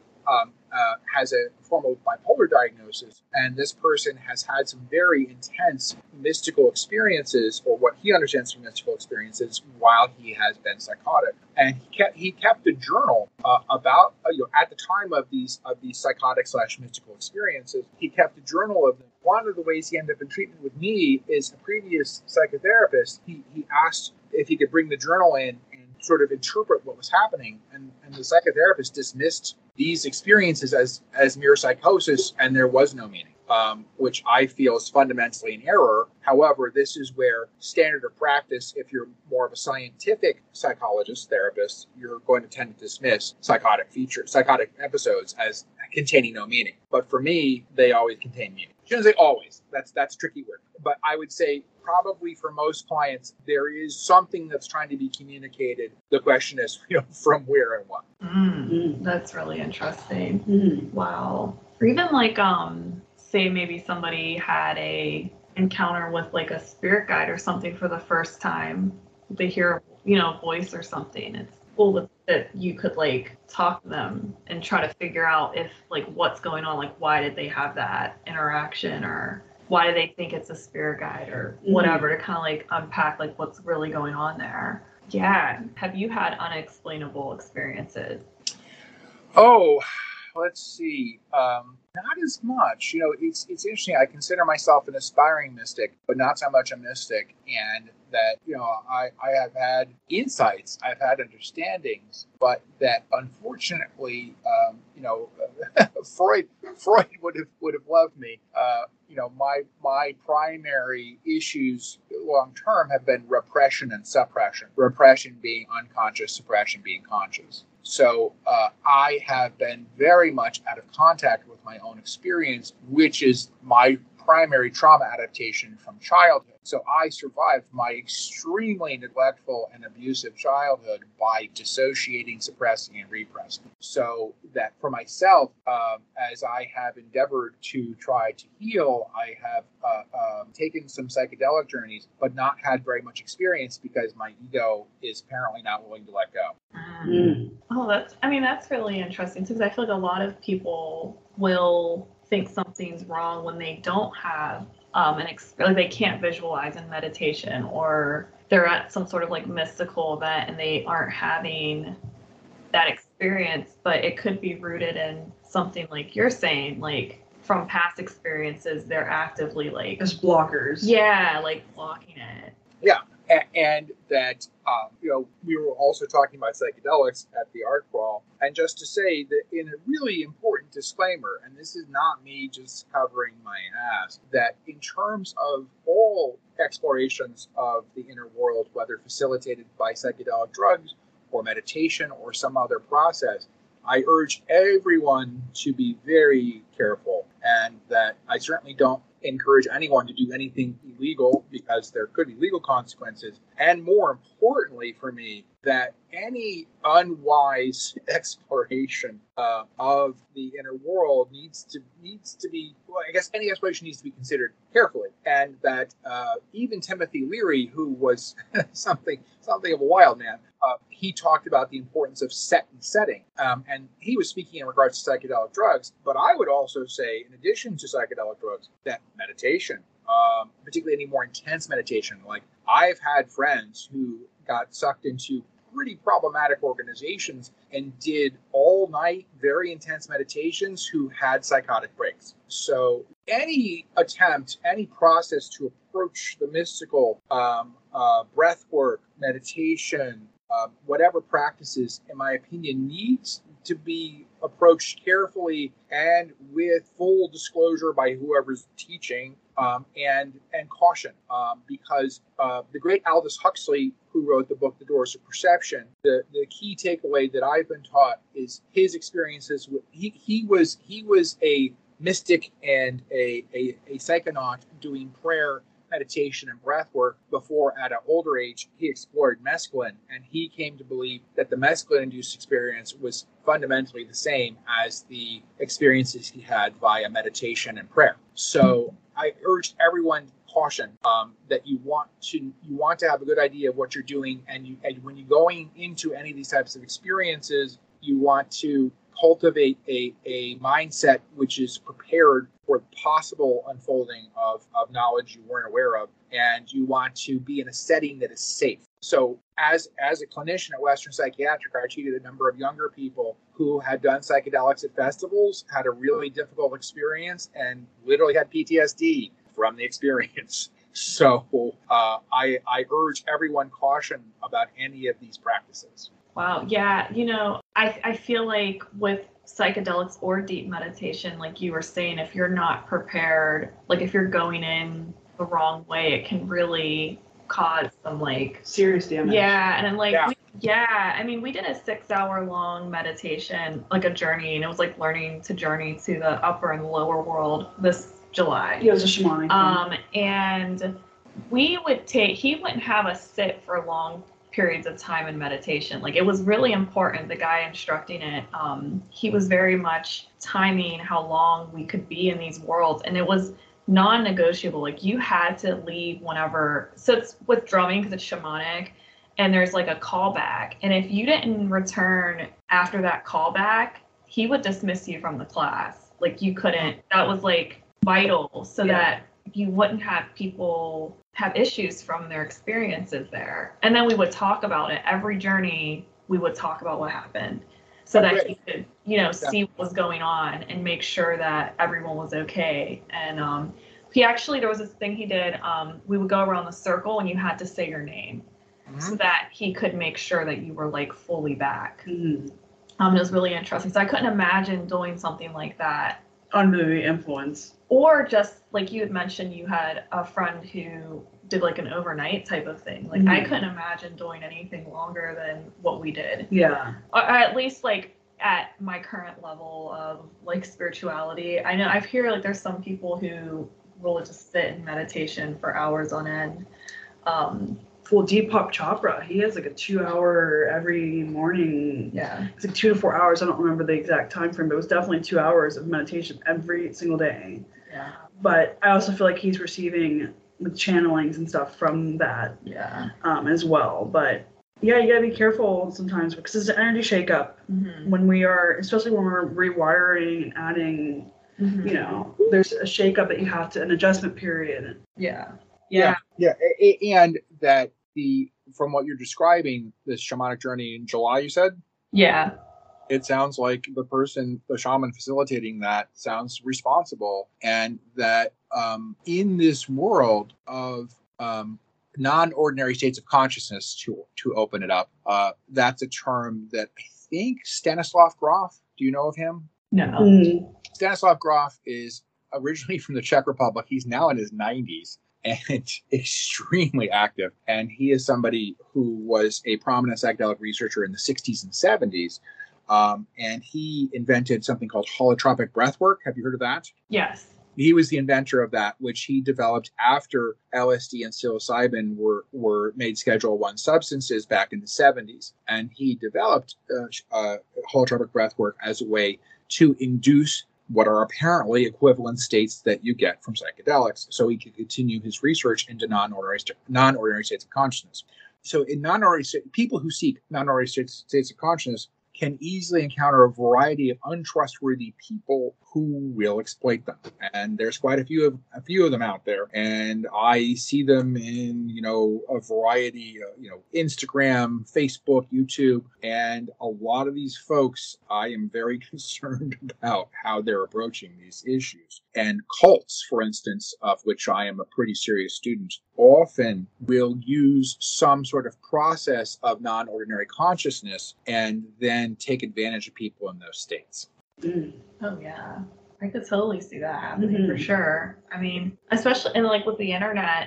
Speaker 3: has a form of bipolar diagnosis, and this person has had some very intense mystical experiences, or what he understands from mystical experiences, while he has been psychotic. And he kept a journal about at the time of these psychotic / mystical experiences. He kept a journal of them. One of the ways he ended up in treatment with me is a previous psychotherapist. He asked if he could bring the journal in and sort of interpret what was happening, and the psychotherapist dismissed these experiences as mere psychosis, and there was no meaning, which I feel is fundamentally an error. However, this is where standard of practice, if you're more of a scientific psychologist, therapist, you're going to tend to dismiss psychotic episodes as containing no meaning. But for me, they always contain meaning. I shouldn't say always. That's a tricky word. But I would say probably for most clients, there is something that's trying to be communicated. The question is, from where and what.
Speaker 1: That's really interesting.
Speaker 2: Mm.
Speaker 1: Wow. Or even like, say maybe somebody had a encounter with like a spirit guide or something for the first time. They hear, a voice or something. It's cool that you could like talk to them and try to figure out if like what's going on, like why did they have that interaction, or why do they think it's a spirit guide or whatever, to kind of like unpack like what's really going on there. Yeah. Have you had unexplainable experiences?
Speaker 3: Oh, let's see. Not as much. It's interesting. I consider myself an aspiring mystic, but not so much a mystic. And that, I have had insights, I've had understandings, but that unfortunately, Freud would have loved me. My primary issues long term have been repression and suppression. Repression being unconscious, suppression being conscious. So I have been very much out of contact with my own experience, which is my primary trauma adaptation from childhood. So I survived my extremely neglectful and abusive childhood by dissociating, suppressing, and repressing. So that for myself, as I have endeavored to try to heal, I have taken some psychedelic journeys, but not had very much experience because my ego is apparently not willing to let go.
Speaker 1: Oh, that's really interesting because I feel like a lot of people will think something's wrong when they don't have like they can't visualize in meditation, or they're at some sort of like mystical event and they aren't having that experience, but it could be rooted in something like you're saying, like from past experiences, they're actively like
Speaker 2: as blockers.
Speaker 1: Yeah, like blocking it.
Speaker 3: Yeah. And that, we were also talking about psychedelics at the art crawl. And just to say that in a really important disclaimer, and this is not me just covering my ass, that in terms of all explorations of the inner world, whether facilitated by psychedelic drugs or meditation or some other process, I urge everyone to be very careful, and that I certainly don't encourage anyone to do anything illegal because there could be legal consequences. And more importantly for me, that any unwise exploration of the inner world needs to be, well, I guess any exploration needs to be considered carefully. And that even Timothy Leary, who was something of a wild man, he talked about the importance of set and setting. And he was speaking in regards to psychedelic drugs. But I would also say, in addition to psychedelic drugs, that meditation, particularly any more intense meditation, like I've had friends who got sucked into pretty problematic organizations and did all night, very intense meditations who had psychotic breaks. So any attempt, any process to approach the mystical, breath work, meditation, whatever practices, in my opinion, needs to be approached carefully and with full disclosure by whoever's teaching, and caution, because the great Aldous Huxley, who wrote the book The Doors of Perception, the key takeaway that I've been taught is his experiences with he was a mystic and a psychonaut doing prayer, meditation, and breath work before, at an older age, he explored mescaline, and he came to believe that the mescaline-induced experience was fundamentally the same as the experiences he had via meditation and prayer. So I urge everyone caution, that you want to have a good idea of what you're doing, and when you're going into any of these types of experiences, you want to cultivate a mindset which is prepared for the possible unfolding of knowledge you weren't aware of, and you want to be in a setting that is safe. So as a clinician at Western Psychiatric, I treated a number of younger people who had done psychedelics at festivals, had a really difficult experience, and literally had PTSD from the experience. So I urge everyone caution about any of these practices.
Speaker 1: Wow. Yeah. I feel like with psychedelics or deep meditation, like you were saying, if you're not prepared, like if you're going in the wrong way, it can really cause some like
Speaker 2: serious damage.
Speaker 1: Yeah. And then like, we did a 6-hour long meditation, like a journey, and it was like learning to journey to the upper and lower world this July.
Speaker 2: Yeah, it was a shamanic thing.
Speaker 1: And he wouldn't have us sit for long periods of time in meditation. Like, it was really important. The guy instructing it, he was very much timing how long we could be in these worlds, and it was non-negotiable. Like, you had to leave whenever. So it's with drumming because it's shamanic, and there's like a callback, and if you didn't return after that callback, he would dismiss you from the class. Like, you couldn't. That was like vital so that you wouldn't have people have issues from their experiences there. And then we would talk about it. Every journey, we would talk about what happened. so that he could, see what was going on and make sure that everyone was okay. And he actually, there was this thing he did. We would go around the circle and you had to say your name so that he could make sure that you were like fully back. It was really interesting. So I couldn't imagine doing something like that
Speaker 2: under the influence.
Speaker 1: Or just like you had mentioned, you had a friend who did like an overnight type of thing. Like I couldn't imagine doing anything longer than what we did.
Speaker 2: Yeah.
Speaker 1: Or at least like at my current level of like spirituality. I know I've heard like there's some people who will just sit in meditation for hours on end.
Speaker 2: Well, Deepak Chopra, he has like a 2-hour every morning.
Speaker 1: Yeah.
Speaker 2: It's like 2 to 4 hours. I don't remember the exact time frame, but it was definitely 2 hours of meditation every single day.
Speaker 1: Yeah.
Speaker 2: But I also feel like he's receiving with channelings and stuff from that.
Speaker 1: Yeah.
Speaker 2: As well. But yeah, you gotta be careful sometimes because it's an energy shakeup when we are, especially when we're rewiring and adding. There's a shakeup that you have to, an adjustment period.
Speaker 1: Yeah.
Speaker 3: Yeah. And that from what you're describing, this shamanic journey in July, you said?
Speaker 1: Yeah.
Speaker 3: It sounds like the shaman facilitating that sounds responsible, and that in this world of non-ordinary states of consciousness, to open it up, that's a term that I think Stanislav Grof, do you know of him?
Speaker 1: No.
Speaker 3: Stanislav Grof is originally from the Czech Republic. He's now in his 90s. And extremely active. And he is somebody who was a prominent psychedelic researcher in the 60s and 70s. And he invented something called holotropic breathwork. Have you heard of that?
Speaker 1: Yes.
Speaker 3: He was the inventor of that, which he developed after LSD and psilocybin were made Schedule I substances back in the 70s. And he developed holotropic breathwork as a way to induce what are apparently equivalent states that you get from psychedelics, so he could continue his research into non-ordinary states of consciousness. So in people who seek non-ordinary states of consciousness can easily encounter a variety of untrustworthy people who will exploit them. And there's quite a few of them out there. And I see them in, a variety of, Instagram, Facebook, YouTube. And a lot of these folks, I am very concerned about how they're approaching these issues. And cults, for instance, of which I am a pretty serious student, often will use some sort of process of non-ordinary consciousness and then take advantage of people in those states.
Speaker 1: Oh yeah, I could totally see that happening for sure. I mean, especially like with the internet,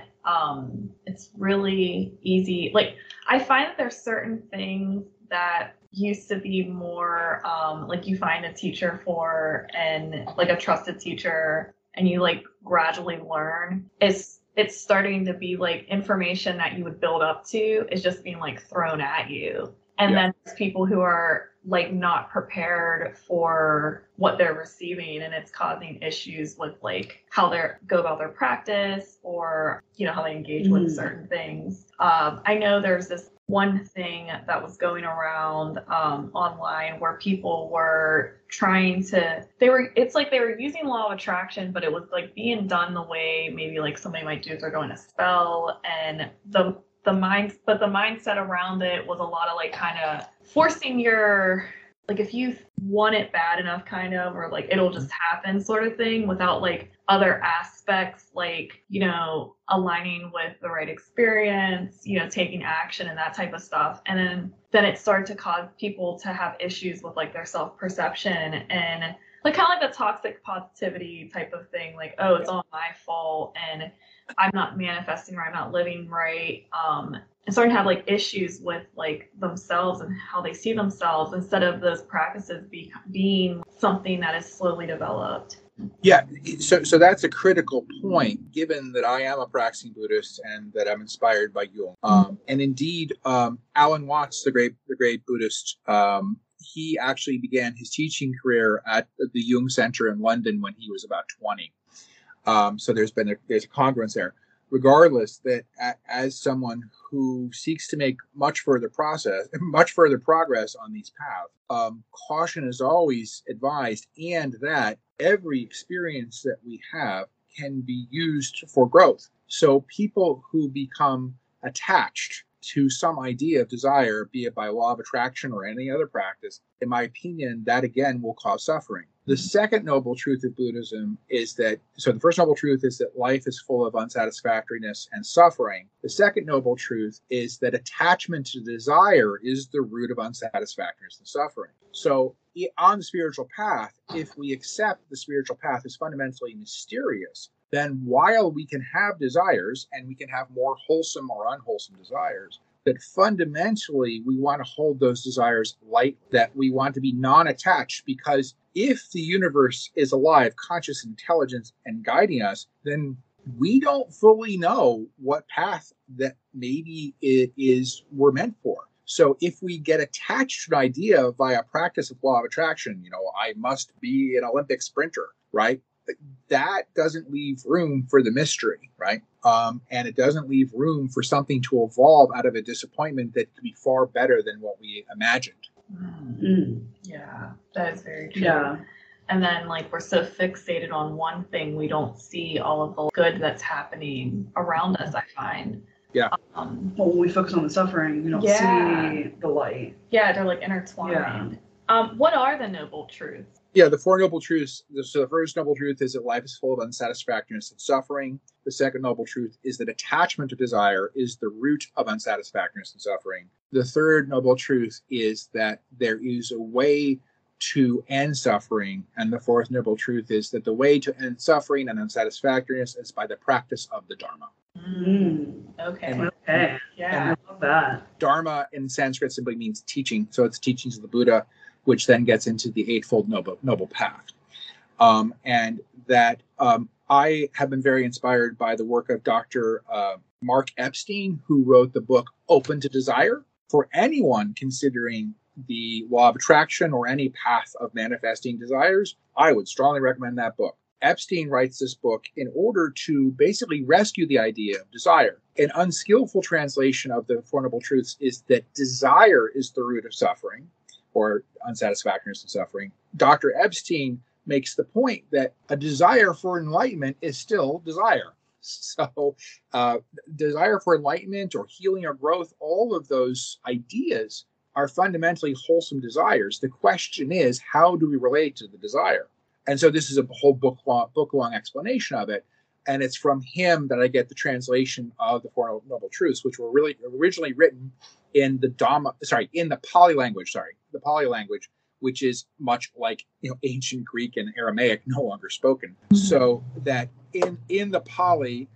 Speaker 1: it's really easy. Like I find that there's certain things that used to be more like you find a teacher for and like a trusted teacher and you like gradually learn. It's starting to be like information that you would build up to is just being like thrown at you. And then there's people who are like not prepared for what they're receiving, and it's causing issues with like how they go about their practice or how they engage with certain things. I know there's this one thing that was going around online where people were it's like they were using law of attraction, but it was like being done the way maybe like somebody might do if they're doing a spell, and the mindset around it was a lot of like kind of forcing your, like if you want it bad enough kind of, or like it'll just happen sort of thing without like other aspects like, aligning with the right experience, taking action and that type of stuff. And then it started to cause people to have issues with like their self-perception and like kind of like the toxic positivity type of thing. Like, oh, it's all my fault and I'm not manifesting right, I'm not living right. And starting to have like issues with like themselves and how they see themselves instead of those practices being something that is slowly developed.
Speaker 3: Yeah, so that's a critical point, given that I am a practicing Buddhist and that I'm inspired by Jung. And indeed, Alan Watts, the great Buddhist, he actually began his teaching career at the Jung Center in London when he was about 20. So there's a congruence there. Regardless, that as someone who seeks to make much further progress on these paths, caution is always advised, and that every experience that we have can be used for growth. So people who become attached to some idea of desire, be it by law of attraction or any other practice, in my opinion, that again will cause suffering. The second noble truth of Buddhism is that, so the first noble truth is that life is full of unsatisfactoriness and suffering. The second noble truth is that attachment to desire is the root of unsatisfactoriness and suffering. So on the spiritual path, if we accept the spiritual path is fundamentally mysterious, then while we can have desires and we can have more wholesome or unwholesome desires, that fundamentally we want to hold those desires light, that we want to be non-attached, because if the universe is alive, conscious intelligence, and guiding us, then we don't fully know what path that maybe it is we're meant for. So if we get attached to an idea via practice of law of attraction, I must be an Olympic sprinter, right? That doesn't leave room for the mystery, right? And it doesn't leave room for something to evolve out of a disappointment that could be far better than what we imagined.
Speaker 1: Yeah, that is very true.
Speaker 2: Yeah.
Speaker 1: And then, we're so fixated on one thing, we don't see all of the good that's happening around us, I find.
Speaker 3: Yeah.
Speaker 2: Well, when we focus on the suffering, we don't see the light.
Speaker 1: Yeah, they're intertwined.
Speaker 2: Yeah.
Speaker 1: What are the noble truths?
Speaker 3: Yeah, the four noble truths. So the first noble truth is that life is full of unsatisfactoriness and suffering. The second noble truth is that attachment to desire is the root of unsatisfactoriness and suffering. The third noble truth is that there is a way to end suffering. And the fourth noble truth is that the way to end suffering and unsatisfactoriness is by the practice of the Dharma.
Speaker 1: Okay.
Speaker 2: Yeah, I love that.
Speaker 3: Dharma in Sanskrit simply means teaching. So it's teachings of the Buddha, which then gets into the Eightfold Noble Path. And that I have been very inspired by the work of Dr. Mark Epstein, who wrote the book Open to Desire. For anyone considering the law of attraction or any path of manifesting desires, I would strongly recommend that book. Epstein writes this book in order to basically rescue the idea of desire. An unskillful translation of the Four Noble Truths is that desire is the root of suffering, or unsatisfactoriness and suffering. Dr. Epstein makes the point that a desire for enlightenment is still desire. So desire for enlightenment or healing or growth, all of those ideas are fundamentally wholesome desires. The question is, how do we relate to the desire? And so this is a whole book-long explanation of it. And it's from him that I get the translation of the Four Noble Truths, which were really originally written in the Pali language, which is much like ancient Greek and Aramaic, no longer spoken. So that in the Pali,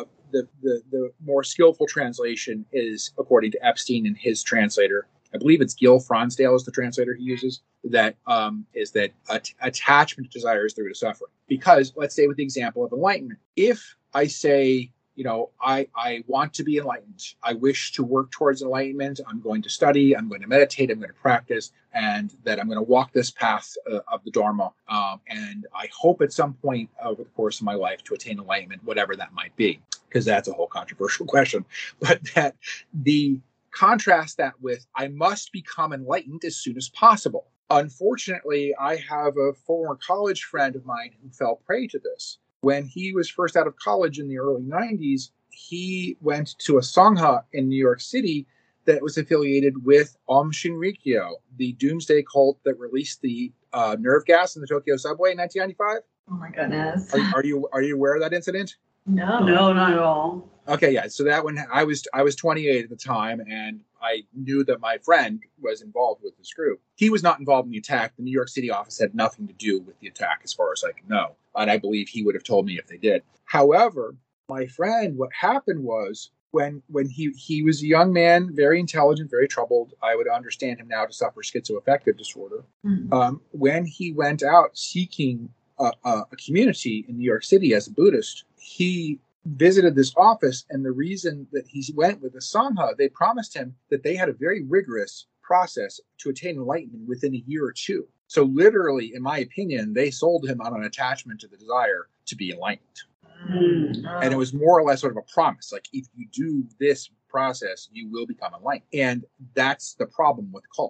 Speaker 3: the more skillful translation is, according to Epstein and his translator, I believe it's Gil Fronsdale is the translator he uses, that attachment to desire is the root of suffering. Because let's say with the example of enlightenment, if I say, I want to be enlightened, I wish to work towards enlightenment, I'm going to study, I'm going to meditate, I'm going to practice, and that I'm going to walk this path of the Dharma, and I hope at some point over the course of my life to attain enlightenment, whatever that might be, because that's a whole controversial question. But that contrast that with, I must become enlightened as soon as possible. Unfortunately, I have a former college friend of mine who fell prey to this. When he was first out of college in the early 90s, he went to a Sangha in New York City that was affiliated with Aum Shinrikyo, the doomsday cult that released the nerve gas in the Tokyo subway in 1995.
Speaker 1: Oh my goodness.
Speaker 3: Are you aware of that incident?
Speaker 1: No,
Speaker 2: not at all.
Speaker 3: Okay, yeah. So that one, I was 28 at the time, and I knew that my friend was involved with this group. He was not involved in the attack. The New York City office had nothing to do with the attack, as far as I can know. And I believe he would have told me if they did. However, my friend, what happened was when he was a young man, very intelligent, very troubled. I would understand him now to suffer schizoaffective disorder. When he went out seeking a community in New York City as a Buddhist, he visited this office, and the reason that he went with the Sangha, they promised him that they had a very rigorous process to attain enlightenment within a year or two. So literally, in my opinion, they sold him on an attachment to the desire to be enlightened. And it was more or less sort of a promise, like, if you do this process, you will become enlightened. And that's the problem with cults.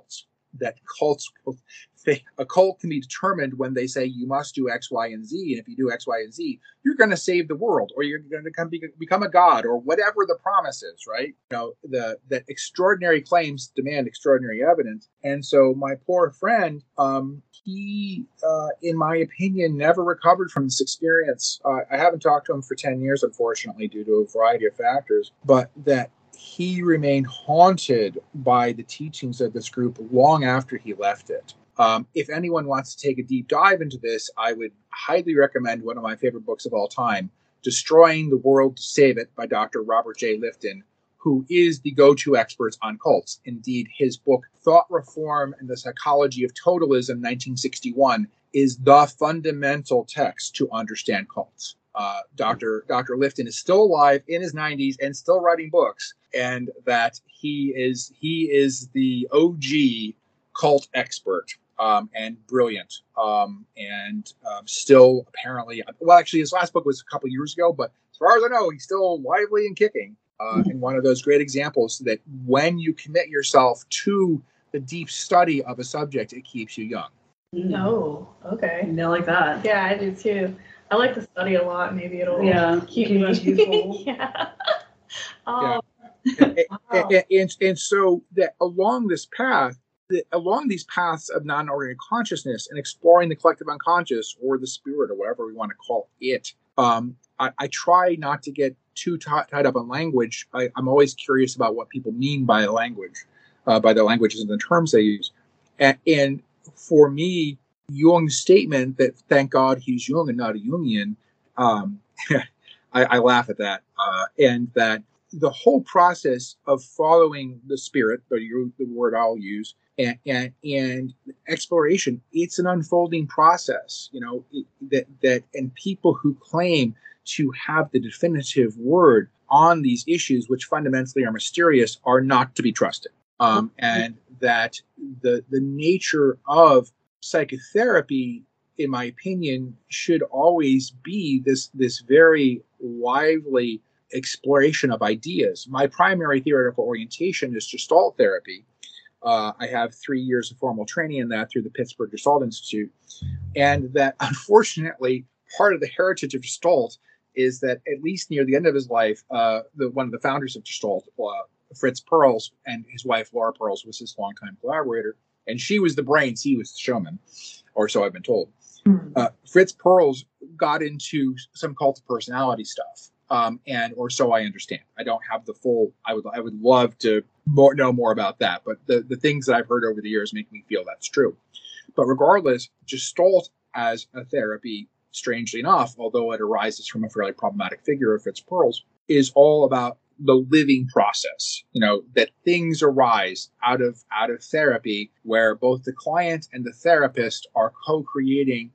Speaker 3: that cults, a cult can be determined when they say you must do X, Y, and Z, and if you do X, Y, and Z, you're going to save the world, or you're going to become a god, or whatever the promise is, right? That extraordinary claims demand extraordinary evidence, and so my poor friend, he, in my opinion, never recovered from this experience. I haven't talked to him for 10 years, unfortunately, due to a variety of factors, but that he remained haunted by the teachings of this group long after he left it. If anyone wants to take a deep dive into this, I would highly recommend one of my favorite books of all time, Destroying the World to Save It by Dr. Robert J. Lifton, who is the go-to expert on cults. Indeed, his book, Thought Reform and the Psychology of Totalism, 1961, is the fundamental text to understand cults. Dr. Lifton is still alive in his 90s and still writing books, and that he is the OG cult expert, and brilliant, and still apparently, well, actually his last book was a couple years ago, but as far as I know, he's still lively and kicking, and one of those great examples that when you commit yourself to the deep study of a subject, it keeps you young.
Speaker 1: No, okay.
Speaker 2: I like that.
Speaker 1: Yeah, I do too. I like to study a lot. Maybe it'll keep me
Speaker 2: youthful.
Speaker 1: Yeah.
Speaker 3: Yeah.
Speaker 1: Wow.
Speaker 3: And so that along these paths of non-ordinary consciousness and exploring the collective unconscious, or the spirit, or whatever we want to call it, I try not to get too tied up on language. I'm always curious about what people mean by language, by the languages and the terms they use. And for me, Jung's statement that thank God he's Jung and not a Jungian, I laugh at that. And that the whole process of following the spirit, or the word I'll use, and exploration, it's an unfolding process, and people who claim to have the definitive word on these issues, which fundamentally are mysterious, are not to be trusted. And that the nature of psychotherapy, in my opinion, should always be this very lively exploration of ideas. My primary theoretical orientation is Gestalt therapy. I have 3 years of formal training in that through the Pittsburgh Gestalt Institute. And that, unfortunately, part of the heritage of Gestalt is that at least near the end of his life, one of the founders of Gestalt, Fritz Perls, and his wife, Laura Perls, was his longtime collaborator. And she was the brains, he was the showman, or so I've been told. Fritz Perls got into some cult of personality stuff. Or so I understand. I don't have the full. I would love to know more about that. But the things that I've heard over the years make me feel that's true. But regardless, Gestalt as a therapy, strangely enough, although it arises from a fairly problematic figure of Fritz Perls, is all about the living process. That things arise out of therapy, where both the client and the therapist are co-creating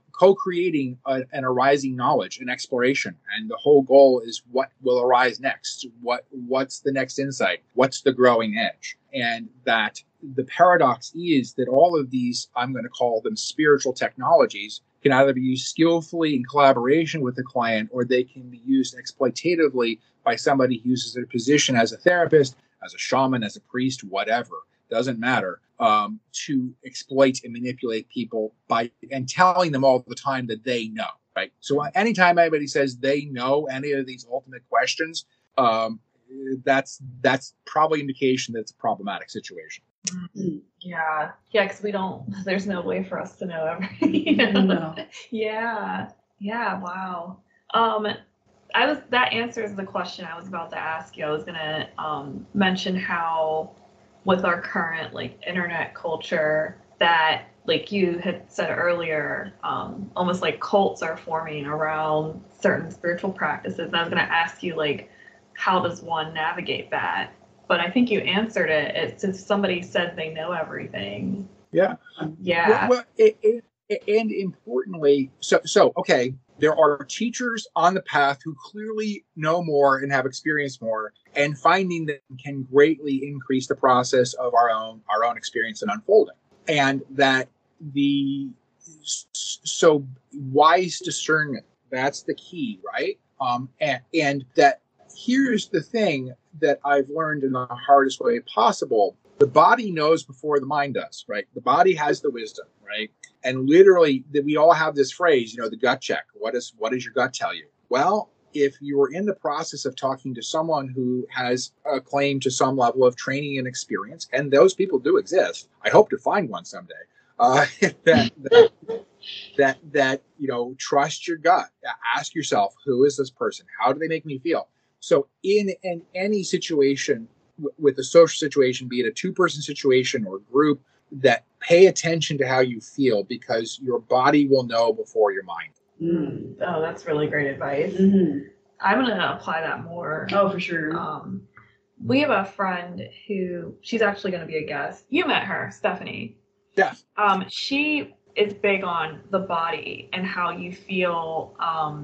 Speaker 3: an arising knowledge and exploration, and the whole goal is what will arise next, what's the next insight, what's the growing edge. And that the paradox is that all of these, I'm going to call them spiritual technologies, can either be used skillfully in collaboration with the client, or they can be used exploitatively by somebody who uses their position as a therapist, as a shaman, as a priest, whatever, doesn't matter, to exploit and manipulate people and telling them all the time that they know, right? So anytime anybody says they know any of these ultimate questions, that's probably indication that it's a problematic situation.
Speaker 1: Yeah, because there's no way for us to know everything.
Speaker 2: No.
Speaker 1: Yeah, wow. That answers the question I was about to ask you. I was gonna mention how with our current internet culture that you had said earlier, almost like cults are forming around certain spiritual practices. And I was gonna ask you how does one navigate that? But I think you answered it. It's if somebody says they know everything.
Speaker 3: Yeah.
Speaker 1: Yeah.
Speaker 3: Well, and importantly, so okay, there are teachers on the path who clearly know more and have experienced more, and finding them can greatly increase the process of our own experience and unfolding. And that so wise discernment, that's the key, right? And that here's the thing that I've learned in the hardest way possible. The body knows before the mind does, right? The body has the wisdom, right? And literally, we all have this phrase, the gut check. What does your gut tell you? Well, if you're in the process of talking to someone who has a claim to some level of training and experience, and those people do exist, I hope to find one someday. That trust your gut. Ask yourself, who is this person? How do they make me feel? So in any situation, with a social situation, be it a two-person situation or group, that pay attention to how you feel, because your body will know before your mind.
Speaker 1: Oh, that's really great advice. I'm going to apply that more.
Speaker 2: Oh, for sure.
Speaker 1: We have a friend who, she's actually going to be a guest. You met her, Stephanie.
Speaker 3: Yeah.
Speaker 1: She is big on the body and how you feel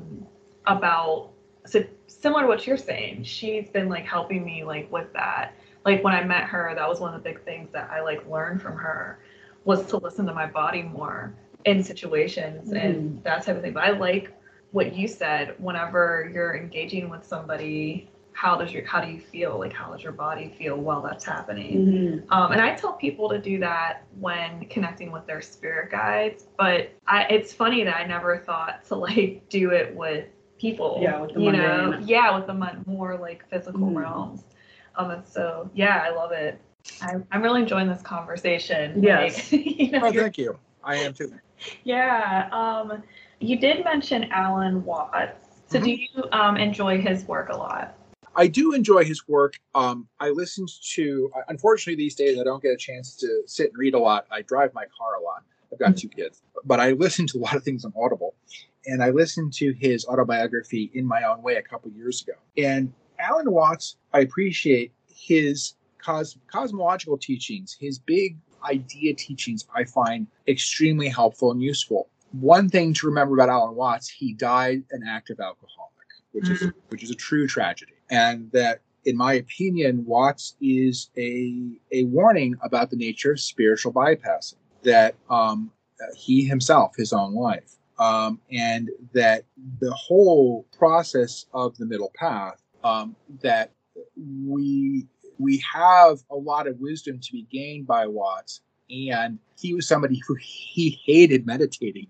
Speaker 1: about, so similar to what you're saying. She's been like helping me like with that. Like when I met her, that was one of the big things that I like learned from her, was to listen to my body more in situations and that type of thing. But I like what you said, whenever you're engaging with somebody, how do you feel? Like, how does your body feel while that's happening? And I tell people to do that when connecting with their spirit guides, but it's funny that I never thought to like do it with people.
Speaker 2: Yeah, with the mundane.
Speaker 1: With the more like physical realms. And so I love it. I'm really enjoying this conversation.
Speaker 2: Yes.
Speaker 3: Well, thank you. I am too.
Speaker 1: Yeah. You did mention Alan Watts. So do you enjoy his work a lot?
Speaker 3: I do enjoy his work. I listened to, unfortunately these days I don't get a chance to sit and read a lot. I drive my car a lot. I've got two kids. But I listen to a lot of things on Audible. And I listened to his autobiography, In My Own Way, a couple years ago. And Alan Watts, I appreciate his cosmological teachings, his big idea teachings, I find extremely helpful and useful. One thing to remember about Alan Watts, he died an active alcoholic, which is a true tragedy. And that, in my opinion, Watts is a warning about the nature of spiritual bypassing, that he himself, his own life, and that the whole process of the middle path, that we have a lot of wisdom to be gained by Watts. And he was somebody who he hated meditating.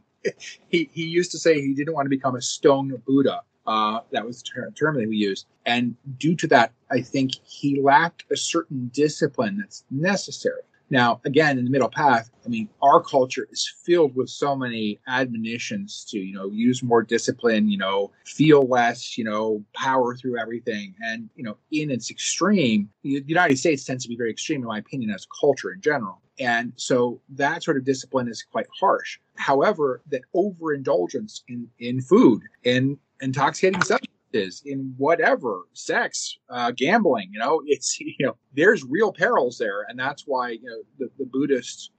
Speaker 3: He used to say he didn't want to become a stone Buddha. That was the term that we used. And due to that, I think he lacked a certain discipline that's necessary. Now, again, in the middle path, I mean, our culture is filled with so many admonitions to, use more discipline, feel less, power through everything. And, in its extreme, the United States tends to be very extreme, in my opinion, as a culture in general. And so that sort of discipline is quite harsh. However, that overindulgence in food, in intoxicating substances, in whatever, sex, gambling, it's, there's real perils there. And that's why, the Buddhists,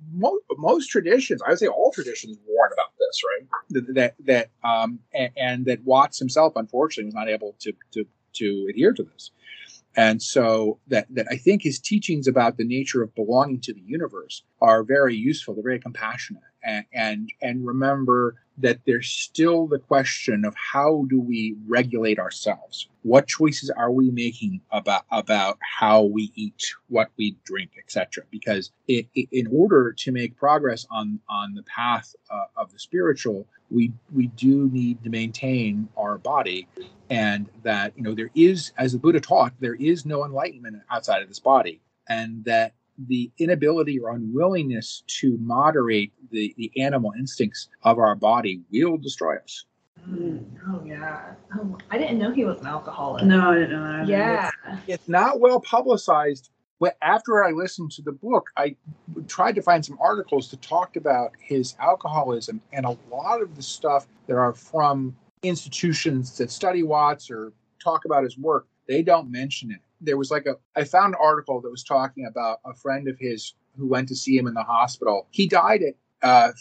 Speaker 3: most traditions, I would say all traditions warn about this, right? And that Watts himself, unfortunately, was not able to adhere to this. And so that I think his teachings about the nature of belonging to the universe are very useful. They're very compassionate. And remember that there's still the question of, how do we regulate ourselves? What choices are we making about how we eat, what we drink, etc.? Because in order to make progress on the path of the spiritual, we do need to maintain our body. And that, there is, as the Buddha taught, there is no enlightenment outside of this body. And that the inability or unwillingness to moderate the animal instincts of our body will destroy us.
Speaker 1: Oh, yeah. Oh, I didn't know he was an alcoholic.
Speaker 2: No, I didn't know that.
Speaker 1: Yeah.
Speaker 3: It's not well publicized. But after I listened to the book, I tried to find some articles that talked about his alcoholism, and a lot of the stuff that are from institutions that study Watts or talk about his work, they don't mention it. There was I found an article that was talking about a friend of his who went to see him in the hospital. He died at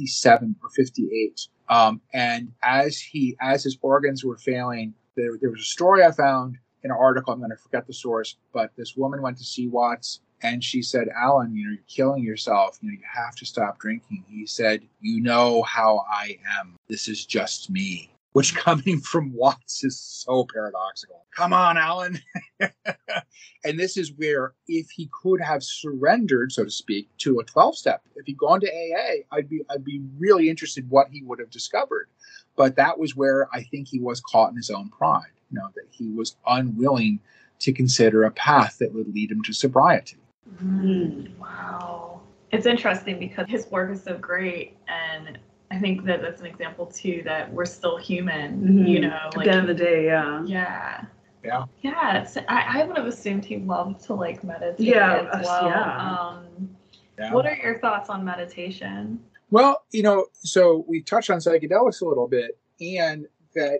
Speaker 3: 57 or 58. And as his organs were failing, there was a story I found in an article. I'm going to forget the source, but this woman went to see Watts and she said, "Alan, you're killing yourself. You have to stop drinking." He said, "You know how I am. This is just me." which coming from Watts is so paradoxical. Come on, Alan. And this is where if he could have surrendered, so to speak, to a 12-step, if he'd gone to AA, I'd be really interested what he would have discovered. But that was where I think he was caught in his own pride, that he was unwilling to consider a path that would lead him to sobriety.
Speaker 1: Wow. It's interesting because his work is so great, and I think that that's an example too that we're still human,
Speaker 2: At the end of the day,
Speaker 1: Yeah. So I would have assumed he loved to meditate as well. What are your thoughts on meditation?
Speaker 3: Well, so we touched on psychedelics a little bit, and that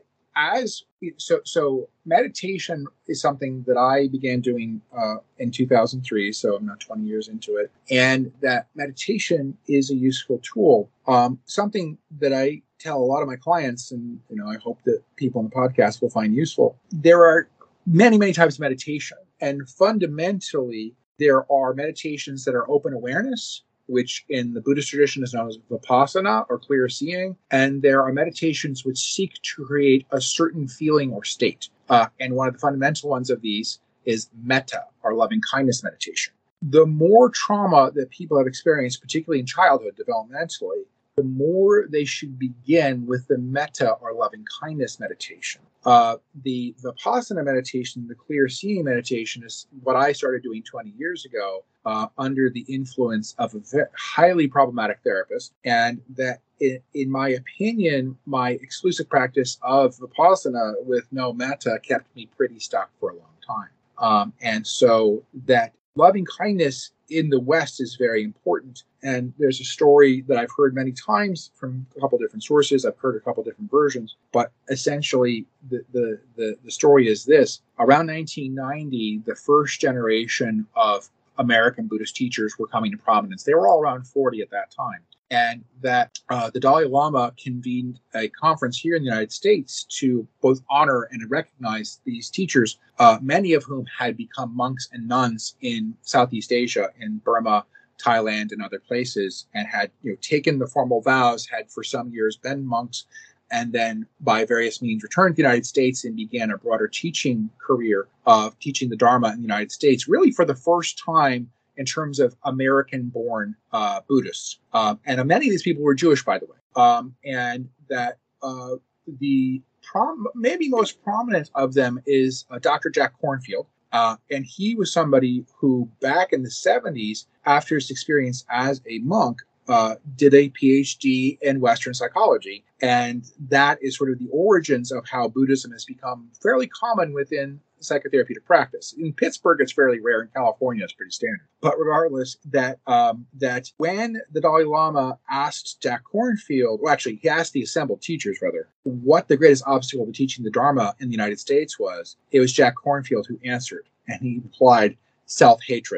Speaker 3: so meditation is something that I began doing in 2003. So I'm now 20 years into it, and that meditation is a useful tool. Something that I tell a lot of my clients, and I hope that people on the podcast will find useful. There are many, many types of meditation, and fundamentally, there are meditations that are open awareness, which in the Buddhist tradition is known as vipassana or clear seeing. And there are meditations which seek to create a certain feeling or state. And one of the fundamental ones of these is metta, or loving kindness meditation. The more trauma that people have experienced, particularly in childhood, developmentally, the more they should begin with the metta or loving kindness meditation. The vipassana meditation, the clear seeing meditation, is what I started doing 20 years ago under the influence of a highly problematic therapist. And that, in my opinion, my exclusive practice of vipassana with no metta kept me pretty stuck for a long time. And so that loving kindness in the West is very important. And there's a story that I've heard many times from a couple different sources. I've heard a couple different versions, but essentially the story is this. Around 1990, the first generation of American Buddhist teachers were coming to prominence. They were all around 40 at that time. And that the Dalai Lama convened a conference here in the United States to both honor and recognize these teachers, many of whom had become monks and nuns in Southeast Asia, in Burma, Thailand, and other places, and had taken the formal vows, had for some years been monks, and then by various means returned to the United States and began a broader teaching career of teaching the Dharma in the United States, really for the first time in terms of American-born Buddhists. And many of these people were Jewish, by the way. And that the maybe most prominent of them is Dr. Jack Kornfield. And he was somebody who, back in the 70s, after his experience as a monk, did a PhD in Western psychology. And that is sort of the origins of how Buddhism has become fairly common within psychotherapeutic practice. In Pittsburgh, it's fairly rare. In California, it's pretty standard. But regardless, that when the Dalai Lama asked Jack Kornfield, well, actually, he asked the assembled teachers, rather, what the greatest obstacle to teaching the Dharma in the United States was, it was Jack Kornfield who answered. And he replied, self-hatred.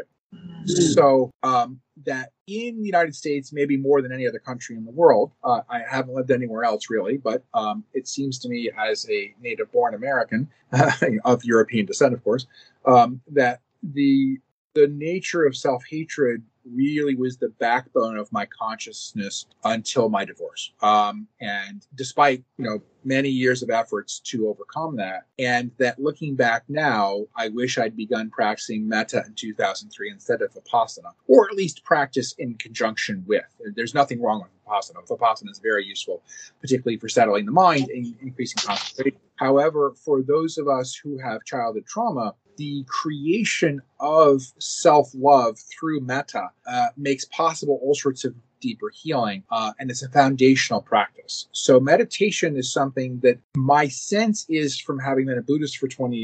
Speaker 3: So that in the United States, maybe more than any other country in the world, I haven't lived anywhere else really, but it seems to me as a native-born American of European descent, of course, that the nature of self-hatred really was the backbone of my consciousness until my divorce. And despite, many years of efforts to overcome that, and that looking back now, I wish I'd begun practicing metta in 2003 instead of vipassana, or at least practice in conjunction with. There's nothing wrong with vipassana. Vipassana is very useful, particularly for settling the mind and increasing concentration. However, for those of us who have childhood trauma, the creation of self-love through metta makes possible all sorts of deeper healing, and it's a foundational practice. So meditation is something that my sense is, from having been a Buddhist for 22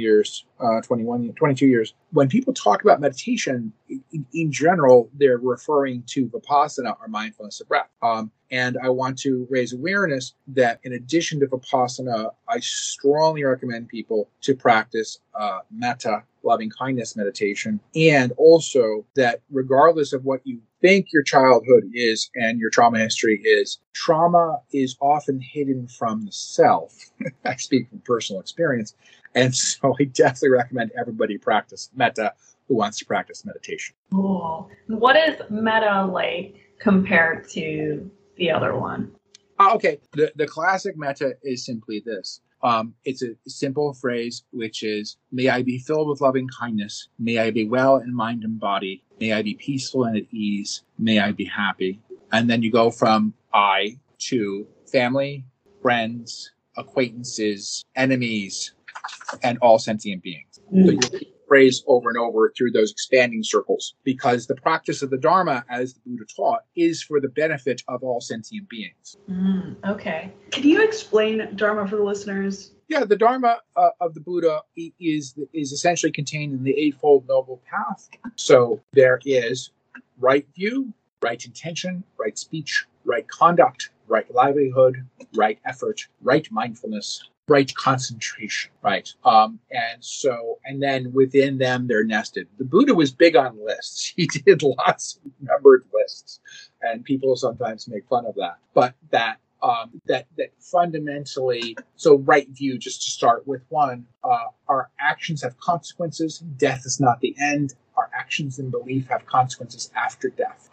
Speaker 3: years, when people talk about meditation, in general, they're referring to vipassana or mindfulness of breath. And I want to raise awareness that in addition to vipassana, I strongly recommend people to practice metta, loving kindness meditation, and also that regardless of what you think your childhood is and your trauma history is, trauma is often hidden from the self. I speak from personal experience. And so I definitely recommend everybody practice metta who wants to practice meditation.
Speaker 1: Cool. What is metta like compared to the other one?
Speaker 3: Okay. The classic metta is simply this. It's a simple phrase, which is, may I be filled with loving kindness. May I be well in mind and body. May I be peaceful and at ease. May I be happy. And then you go from I to family, friends, acquaintances, enemies, and all sentient beings. So you repeat the phrase over and over through those expanding circles, because the practice of the Dharma, as the Buddha taught, is for the benefit of all sentient beings.
Speaker 1: Okay.
Speaker 2: Can you explain Dharma for the listeners?
Speaker 3: Yeah, the Dharma of the Buddha is essentially contained in the Eightfold Noble Path. So there is right view, right intention, right speech, right conduct, right livelihood, right effort, right mindfulness, right concentration, right? And then within them, they're nested. The Buddha was big on lists. He did lots of numbered lists, and people sometimes make fun of that. But that fundamentally, so right view, just to start with one, our actions have consequences. Death is not the end. Our actions and belief have consequences after death.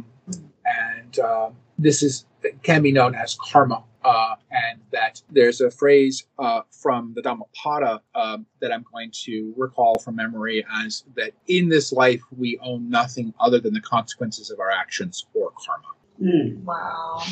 Speaker 3: This can be known as karma. And that there's a phrase from the Dhammapada that I'm going to recall from memory as that in this life we own nothing other than the consequences of our actions or karma.
Speaker 1: Wow.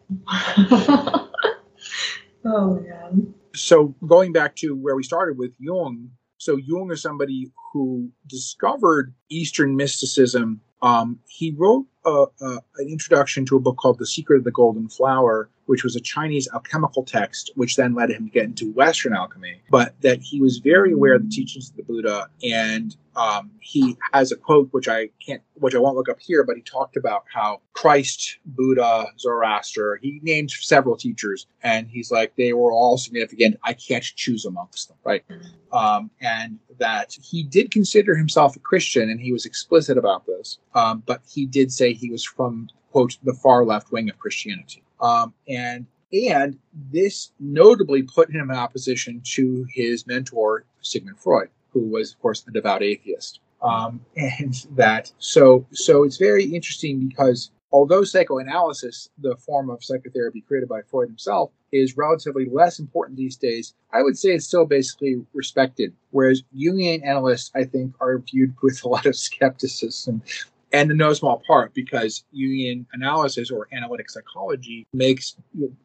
Speaker 1: Oh, man.
Speaker 3: So going back to where we started with Jung, so Jung is somebody who discovered Eastern mysticism. He wrote an introduction to a book called The Secret of the Golden Flower, which was a Chinese alchemical text, which then led him to get into Western alchemy. But that he was very aware of the teachings of the Buddha, and he has a quote which I won't look up here, but he talked about how Christ, Buddha, Zoroaster, he named several teachers, and he's like, they were all significant. I can't choose amongst them, right? And that he did consider himself a Christian, and he was explicit about this. But he did say he was from, quote, the far left wing of Christianity. And this notably put him in opposition to his mentor, Sigmund Freud, who was, of course, a devout atheist. So it's very interesting because although psychoanalysis, the form of psychotherapy created by Freud himself, is relatively less important these days, I would say it's still basically respected. Whereas Jungian analysts, I think, are viewed with a lot of skepticism. And in no small part because Jungian analysis or analytic psychology makes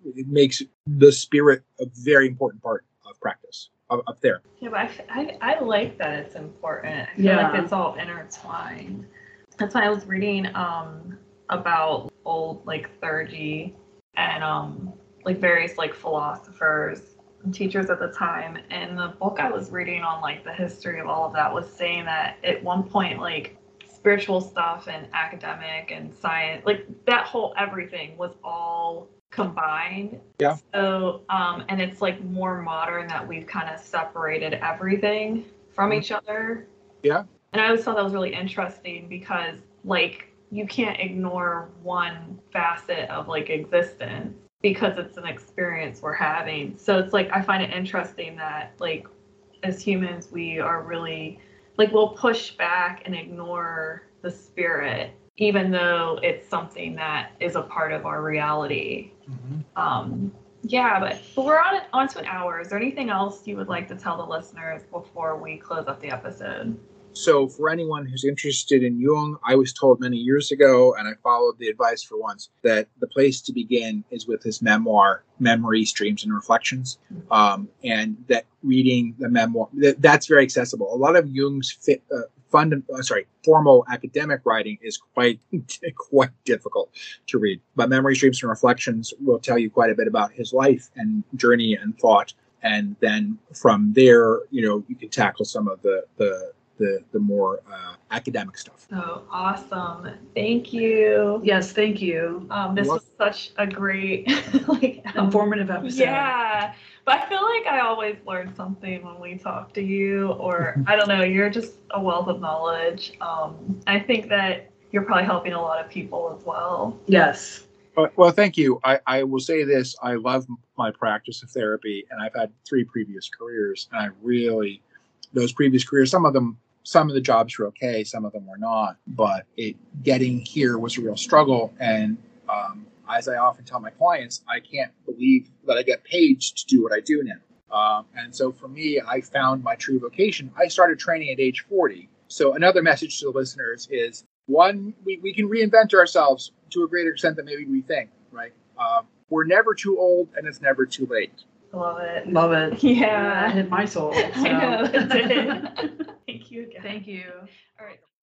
Speaker 3: the spirit a very important part of practice, of therapy.
Speaker 1: Yeah, but I like that it's important. I feel like it's all intertwined. That's why I was reading about old theurgy and various philosophers and teachers at the time. And the book I was reading on the history of all of that was saying that at one point spiritual stuff and academic and science, that whole everything was all combined.
Speaker 3: Yeah.
Speaker 1: So, and it's more modern that we've kind of separated everything from each other.
Speaker 3: Yeah.
Speaker 1: And I always thought that was really interesting because you can't ignore one facet of existence because it's an experience we're having. So it's I find it interesting that as humans, we are really we'll push back and ignore the spirit, even though it's something that is a part of our reality. Mm-hmm. But we're on to an hour. Is there anything else you would like to tell the listeners before we close up the episode?
Speaker 3: So for anyone who's interested in Jung, I was told many years ago, and I followed the advice for once, that the place to begin is with his memoir, Memory, Streams, and Reflections. And that reading the memoir, that's very accessible. A lot of Jung's formal academic writing is quite difficult to read. But Memory, Streams, and Reflections will tell you quite a bit about his life and journey and thought. And then from there, you can tackle some of the more academic stuff.
Speaker 1: Oh, awesome. Thank you.
Speaker 2: Yes, thank you.
Speaker 1: This was such a great
Speaker 2: informative episode.
Speaker 1: Yeah. But I feel like I always learn something when we talk to you, or I don't know, you're just a wealth of knowledge. I think that you're probably helping a lot of people as well.
Speaker 2: Yes.
Speaker 3: Well, thank you. I will say this. I love my practice of therapy, and I've had 3 previous careers, and I really, those previous careers, some of the jobs were okay, some of them were not, but getting here was a real struggle. And as I often tell my clients, I can't believe that I get paid to do what I do now. And so for me, I found my true vocation. I started training at age 40. So another message to the listeners is, one, we can reinvent ourselves to a greater extent than maybe we think, right? We're never too old, and it's never too late.
Speaker 4: Love it.
Speaker 2: Love it.
Speaker 1: Yeah.
Speaker 4: That hit my soul. So.
Speaker 1: I know, that did. Thank you again.
Speaker 4: Thank you.
Speaker 1: All right.